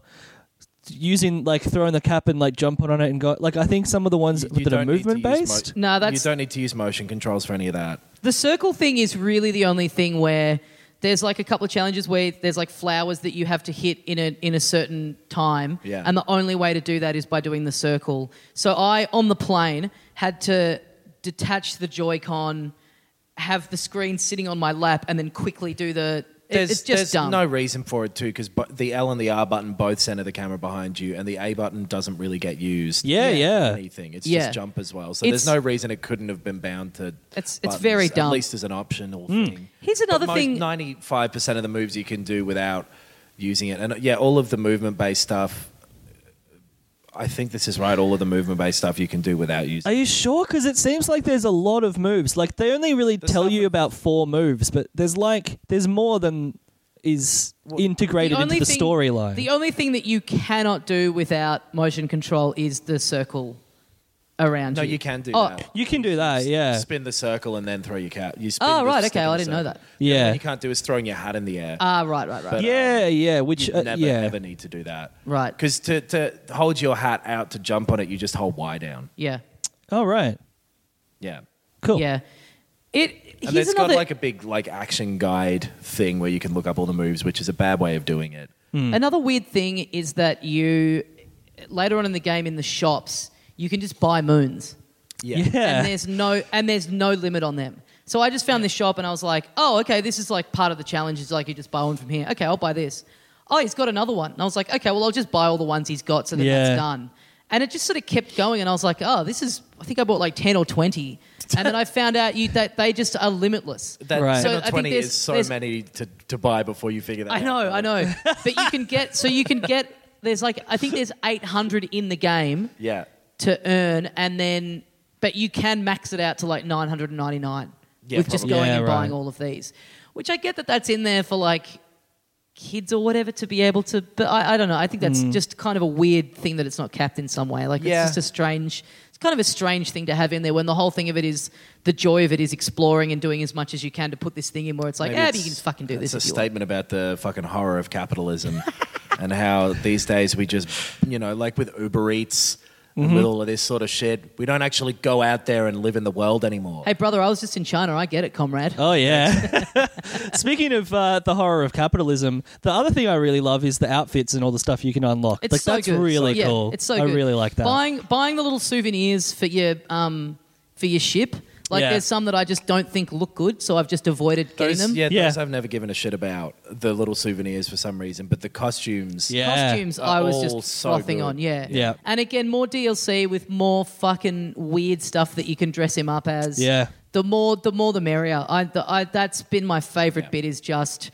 [SPEAKER 6] using like throwing the cap and like jumping on it and go, like I think some of the ones that are movement based?
[SPEAKER 4] No,
[SPEAKER 5] you don't need to use motion controls for any of that.
[SPEAKER 4] The circle thing is really the only thing where there's like a couple of challenges where there's like flowers that you have to hit in a certain time, and the only way to do that is by doing the circle. So I, on the plane, had to detach the Joy-Con, have the screen sitting on my lap, and then quickly do the... It's just dumb.
[SPEAKER 5] There's no reason for it too, because the L and the R button both center the camera behind you, and the A button doesn't really get used.
[SPEAKER 6] Yeah.
[SPEAKER 5] Anything. It's just jump as well. So there's no reason it couldn't have been bound to.
[SPEAKER 4] It's very dumb.
[SPEAKER 5] At least as an optional thing.
[SPEAKER 4] Here's another thing.
[SPEAKER 5] 95% of the moves you can do without using it, and all of the movement based stuff. I think this is right. All of the movement-based stuff you can do without using.
[SPEAKER 6] Are you sure? Because it seems like there's a lot of moves. Like, they only really tell you about 4 moves, but there's more than is integrated into the storyline.
[SPEAKER 4] The only thing that you cannot do without motion control is the circle around you.
[SPEAKER 5] No, you can do that.
[SPEAKER 6] You can do that, yeah.
[SPEAKER 5] Spin the circle and then throw your cat. You spin
[SPEAKER 4] right, okay. I didn't know that.
[SPEAKER 6] Yeah.
[SPEAKER 5] What you can't do is throwing your hat in the air.
[SPEAKER 4] Right.
[SPEAKER 5] But,
[SPEAKER 6] yeah, which...
[SPEAKER 5] you never need to do that.
[SPEAKER 4] Right.
[SPEAKER 5] Because to hold your hat out to jump on it, you just hold Y down.
[SPEAKER 4] Yeah.
[SPEAKER 6] Oh, right.
[SPEAKER 5] Yeah.
[SPEAKER 6] Cool.
[SPEAKER 4] Yeah.
[SPEAKER 5] And it's got like a big like action guide thing where you can look up all the moves, which is a bad way of doing it.
[SPEAKER 4] Another weird thing is that you, later on in the game in the shops, you can just buy moons.
[SPEAKER 5] Yeah.
[SPEAKER 4] And there's no limit on them. So I just found this shop and I was like, oh, okay, this is like part of the challenge. It's like you just buy one from here. Okay, I'll buy this. Oh, he's got another one. And I was like, okay, well, I'll just buy all the ones he's got so that that's done. And it just sort of kept going. And I was like, oh, I think I bought like 10 or 20. And then I found out that they just are limitless.
[SPEAKER 5] That
[SPEAKER 6] right.
[SPEAKER 5] 10 or 20 is so many to buy before you figure that out.
[SPEAKER 4] I know. But you can get, there's like, I think there's 800 in the game.
[SPEAKER 5] Yeah.
[SPEAKER 4] To earn, but you can max it out to like 999 with just going and buying all of these, which I get that's in there for like kids or whatever to be able to, but I don't know. I think that's just kind of a weird thing that it's not capped in some way. Like it's just a strange kind of a strange thing to have in there when the whole thing of it is the joy of it is exploring and doing as much as you can to put this thing in where it's like,
[SPEAKER 5] Maybe
[SPEAKER 4] but you can just fucking do this.
[SPEAKER 5] It's
[SPEAKER 4] if
[SPEAKER 5] a
[SPEAKER 4] you
[SPEAKER 5] statement about the fucking horror of capitalism and how these days we just, like with Uber Eats and with all of this sort of shit, we don't actually go out there and live in the world anymore.
[SPEAKER 4] Want. Hey, brother, I was just in China. I get it, comrade.
[SPEAKER 6] Oh, yeah. Speaking of the horror of capitalism, the other thing I really love is the outfits and all the stuff you can unlock.
[SPEAKER 4] It's so
[SPEAKER 6] that's
[SPEAKER 4] good.
[SPEAKER 6] really
[SPEAKER 4] Yeah,
[SPEAKER 6] cool.
[SPEAKER 4] it's so
[SPEAKER 6] I
[SPEAKER 4] good.
[SPEAKER 6] really like that.
[SPEAKER 4] Buying the little souvenirs for your ship. Like
[SPEAKER 6] Yeah.
[SPEAKER 4] there's some that I just don't think look good, so I've just avoided getting them.
[SPEAKER 6] Yeah.
[SPEAKER 5] Those I've never given a shit about, the little souvenirs for some reason, but the costumes.
[SPEAKER 6] Yeah.
[SPEAKER 4] Costumes,
[SPEAKER 5] Are
[SPEAKER 4] I was
[SPEAKER 5] all
[SPEAKER 4] just
[SPEAKER 5] so
[SPEAKER 4] frothing
[SPEAKER 5] good.
[SPEAKER 4] on, yeah.
[SPEAKER 6] Yeah.
[SPEAKER 4] And again, more DLC with more fucking weird stuff that you can dress him up as.
[SPEAKER 6] Yeah.
[SPEAKER 4] The more the merrier. That's been my favorite bit is just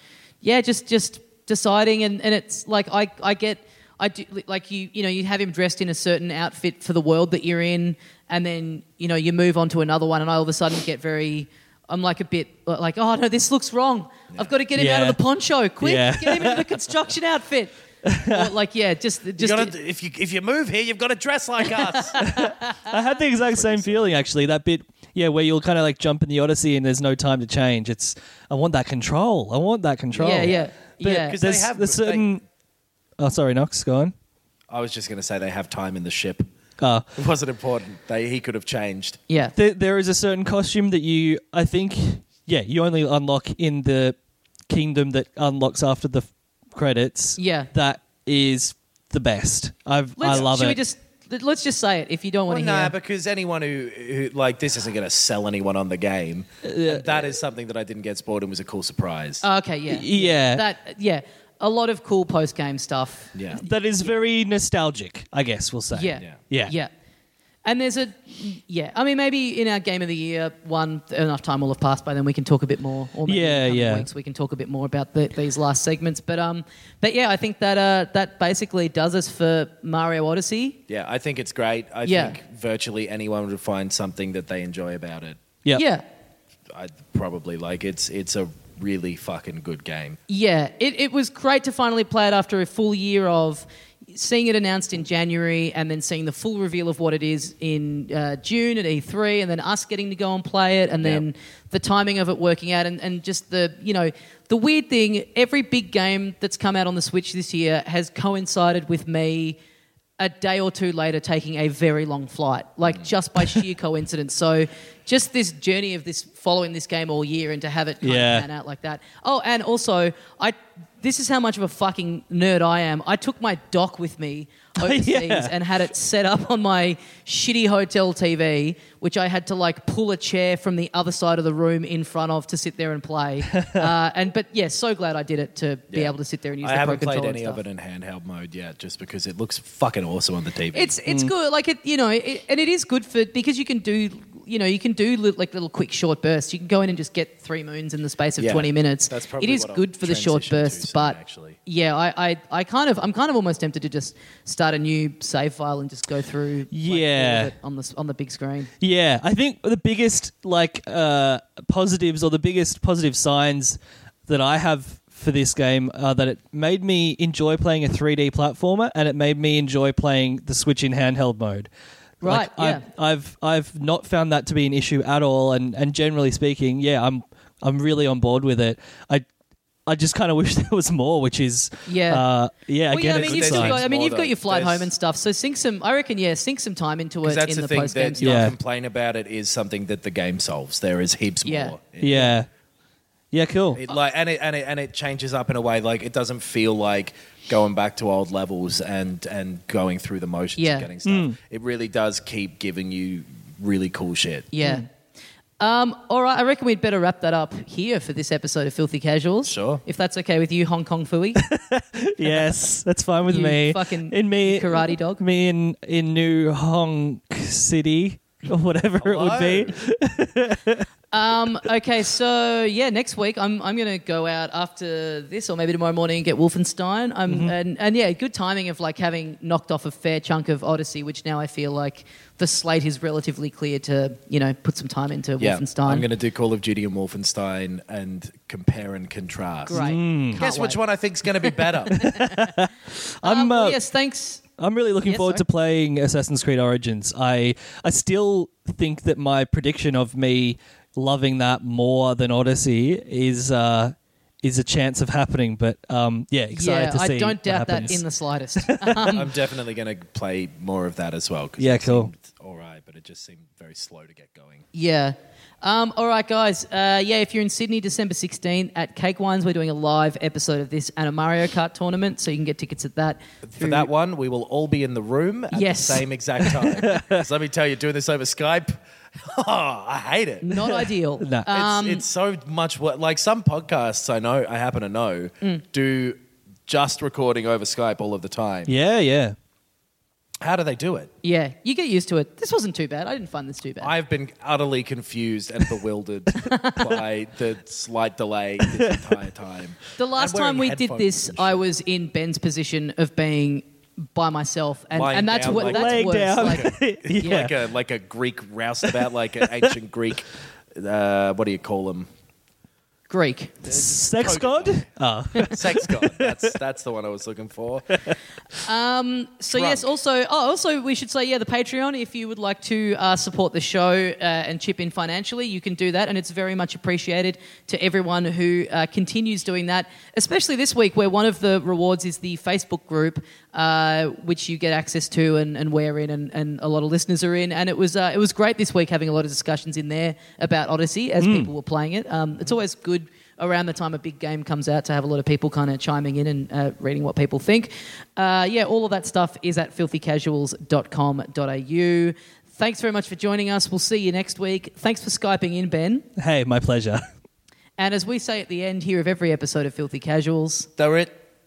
[SPEAKER 4] deciding, and it's like I do, like you have him dressed in a certain outfit for the world that you're in, and then you move on to another one, and I all of a sudden I'm like a bit like, oh no, this looks wrong. I've got to get him out of the poncho, quick, get him into the construction outfit. Or like, just
[SPEAKER 5] if you move here, you've got to dress like us.
[SPEAKER 6] I had the exact same feeling, actually. That bit, where you'll kind of like jump in the Odyssey and there's no time to change. I want that control.
[SPEAKER 4] yeah.
[SPEAKER 5] Because
[SPEAKER 6] There's a certain... Oh, sorry, Knox, go on.
[SPEAKER 5] I was just going to say they have time in the ship.
[SPEAKER 6] Oh.
[SPEAKER 5] It wasn't important. He could have changed.
[SPEAKER 4] Yeah.
[SPEAKER 6] There is a certain costume that you only unlock in the kingdom that unlocks after the credits.
[SPEAKER 4] Yeah.
[SPEAKER 6] That is the best. I love it.
[SPEAKER 4] Let's just say it if you don't want to hear.
[SPEAKER 5] Nah, because anyone who like this isn't going to sell anyone on the game. That is something that I didn't get spoiled and was a cool surprise.
[SPEAKER 4] Okay, yeah.
[SPEAKER 6] Yeah.
[SPEAKER 4] A lot of cool post-game stuff.
[SPEAKER 5] Yeah.
[SPEAKER 6] That is very nostalgic, I guess we'll say.
[SPEAKER 4] Yeah. And there's I mean, maybe in our Game of the Year enough time will have passed by then we can talk a bit more. Or maybe in a couple of weeks we can talk a bit more about these last segments. But yeah, I think that basically does us for Mario Odyssey.
[SPEAKER 5] Yeah, I think it's great. I think virtually anyone would find something that they enjoy about it.
[SPEAKER 4] Yeah.
[SPEAKER 5] I'd probably like it's a really fucking good game.
[SPEAKER 4] Yeah, it was great to finally play it after a full year of seeing it announced in January and then seeing the full reveal of what it is in June at E3 and then us getting to go and play it and then the timing of it working out and just the weird thing, every big game that's come out on the Switch this year has coincided with me a day or two later taking a very long flight, like just by sheer coincidence. So just this journey of following this game all year and to have it kind of pan out like that. Oh, and also, this is how much of a fucking nerd I am. I took my dock with me overseas and had it set up on my shitty hotel TV, which I had to like pull a chair from the other side of the room in front of to sit there and play. So glad I did it to be able to sit there and use the Pro
[SPEAKER 5] Controller. I
[SPEAKER 4] Controller.
[SPEAKER 5] haven't played any of it in handheld mode yet, just because it looks fucking awesome on the TV.
[SPEAKER 4] It's good, like it, and it is good because you can do. Like little quick short bursts. You can go in and just get 3 moons in the space of 20 minutes.
[SPEAKER 5] That's probably
[SPEAKER 4] it is
[SPEAKER 5] what
[SPEAKER 4] good
[SPEAKER 5] I'll
[SPEAKER 4] for the short
[SPEAKER 5] transition to
[SPEAKER 4] bursts,
[SPEAKER 5] soon,
[SPEAKER 4] but
[SPEAKER 5] actually.
[SPEAKER 4] I'm kind of almost tempted to just start a new save file and just go through all of it on the big screen.
[SPEAKER 6] Yeah, I think the biggest positives or the biggest positive signs that I have for this game are that it made me enjoy playing a 3D platformer and it made me enjoy playing the Switch in handheld mode.
[SPEAKER 4] Right,
[SPEAKER 6] I've not found that to be an issue at all, and generally speaking, I'm really on board with it. I just kind of wish there was more, which is
[SPEAKER 4] you've got your flight home and stuff, so sink some time into it
[SPEAKER 5] that's
[SPEAKER 4] in
[SPEAKER 5] the
[SPEAKER 4] the
[SPEAKER 5] thing
[SPEAKER 4] post game
[SPEAKER 5] that
[SPEAKER 4] stuff.
[SPEAKER 5] complain about it is something that the game solves. There is heaps more.
[SPEAKER 6] Yeah, cool.
[SPEAKER 5] It changes up in a way like it doesn't feel like going back to old levels and going through the motions and getting stuff. It really does keep giving you really cool shit.
[SPEAKER 4] Yeah. All right, I reckon we'd better wrap that up here for this episode of Filthy Casuals.
[SPEAKER 5] Sure.
[SPEAKER 4] If that's okay with you, Hong Kong Phooey.
[SPEAKER 6] Yes, that's fine with
[SPEAKER 4] You
[SPEAKER 6] me.
[SPEAKER 4] fucking
[SPEAKER 6] karate
[SPEAKER 4] dog.
[SPEAKER 6] Me in New Hong City or whatever it would be.
[SPEAKER 4] Okay, so next week I'm going to go out after this or maybe tomorrow morning and get Wolfenstein. And good timing of like having knocked off a fair chunk of Odyssey, which now I feel like the slate is relatively clear to, put some time into Wolfenstein.
[SPEAKER 5] I'm going to do Call of Duty and Wolfenstein and compare and contrast.
[SPEAKER 4] Great.
[SPEAKER 5] Guess which one I think is going to be better.
[SPEAKER 4] Yes, thanks.
[SPEAKER 6] I'm really looking forward to playing Assassin's Creed Origins. I still think that my prediction of me loving that more than Odyssey is a chance of happening, but excited to see.
[SPEAKER 4] I don't doubt that in the slightest.
[SPEAKER 5] I'm definitely going to play more of that as well.
[SPEAKER 6] Yeah, cool.
[SPEAKER 5] All right, but it just seemed very slow to get going.
[SPEAKER 4] Yeah. All right, guys. If you're in Sydney, December 16th at Cake Wines, we're doing a live episode of this and a Mario Kart tournament, so you can get tickets at that.
[SPEAKER 5] For that one, we will all be in the room at the same exact time. So let me tell you, doing this over Skype, I hate it.
[SPEAKER 4] Not ideal.
[SPEAKER 6] No.
[SPEAKER 5] It's so much work. Like some podcasts I happen to know, do just recording over Skype all of the time.
[SPEAKER 6] Yeah.
[SPEAKER 5] How do they do it?
[SPEAKER 4] Yeah, you get used to it. This wasn't too bad. I didn't find this too bad.
[SPEAKER 5] I've been utterly confused and bewildered by the slight delay this entire time.
[SPEAKER 4] The last time we did this, I was in Ben's position of being by myself, and that's
[SPEAKER 5] down,
[SPEAKER 4] what
[SPEAKER 5] like,
[SPEAKER 4] that's worse.
[SPEAKER 5] Like a Greek roustabout, like an ancient Greek. What do you call them?
[SPEAKER 4] Greek.
[SPEAKER 6] Sex god?
[SPEAKER 5] Sex god. That's the one I was looking for.
[SPEAKER 4] Yes, also we should say, the Patreon, if you would like to support the show and chip in financially, you can do that, and it's very much appreciated to everyone who continues doing that, especially this week where one of the rewards is the Facebook group, which you get access to and we're in and a lot of listeners are in, and it was great this week having a lot of discussions in there about Odyssey as people were playing it. It's always good around the time a big game comes out to have a lot of people kind of chiming in and reading what people think. All of that stuff is at filthycasuals.com.au. Thanks very much for joining us. We'll see you next week. Thanks for Skyping in, Ben.
[SPEAKER 6] Hey, my pleasure.
[SPEAKER 4] And as we say at the end here of every episode of Filthy Casuals...
[SPEAKER 5] I'm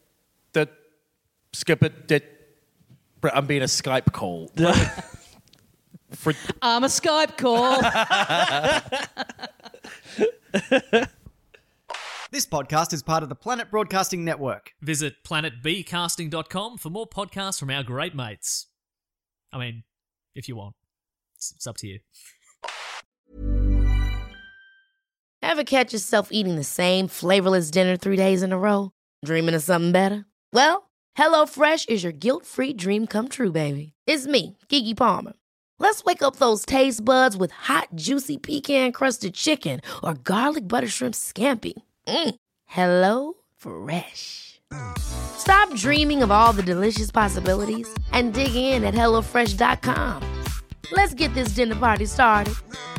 [SPEAKER 5] being a Skype call.
[SPEAKER 4] I'm a Skype call.
[SPEAKER 2] This podcast is part of the Planet Broadcasting Network.
[SPEAKER 3] Visit planetbcasting.com for more podcasts from our great mates. I mean, if you want. It's up to you.
[SPEAKER 7] Ever catch yourself eating the same flavorless dinner 3 days in a row? Dreaming of something better? Well, HelloFresh is your guilt-free dream come true, baby. It's me, Keke Palmer. Let's wake up those taste buds with hot, juicy pecan-crusted chicken or garlic butter shrimp scampi. Hello Fresh. Stop dreaming of all the delicious possibilities and dig in at HelloFresh.com. Let's get this dinner party started.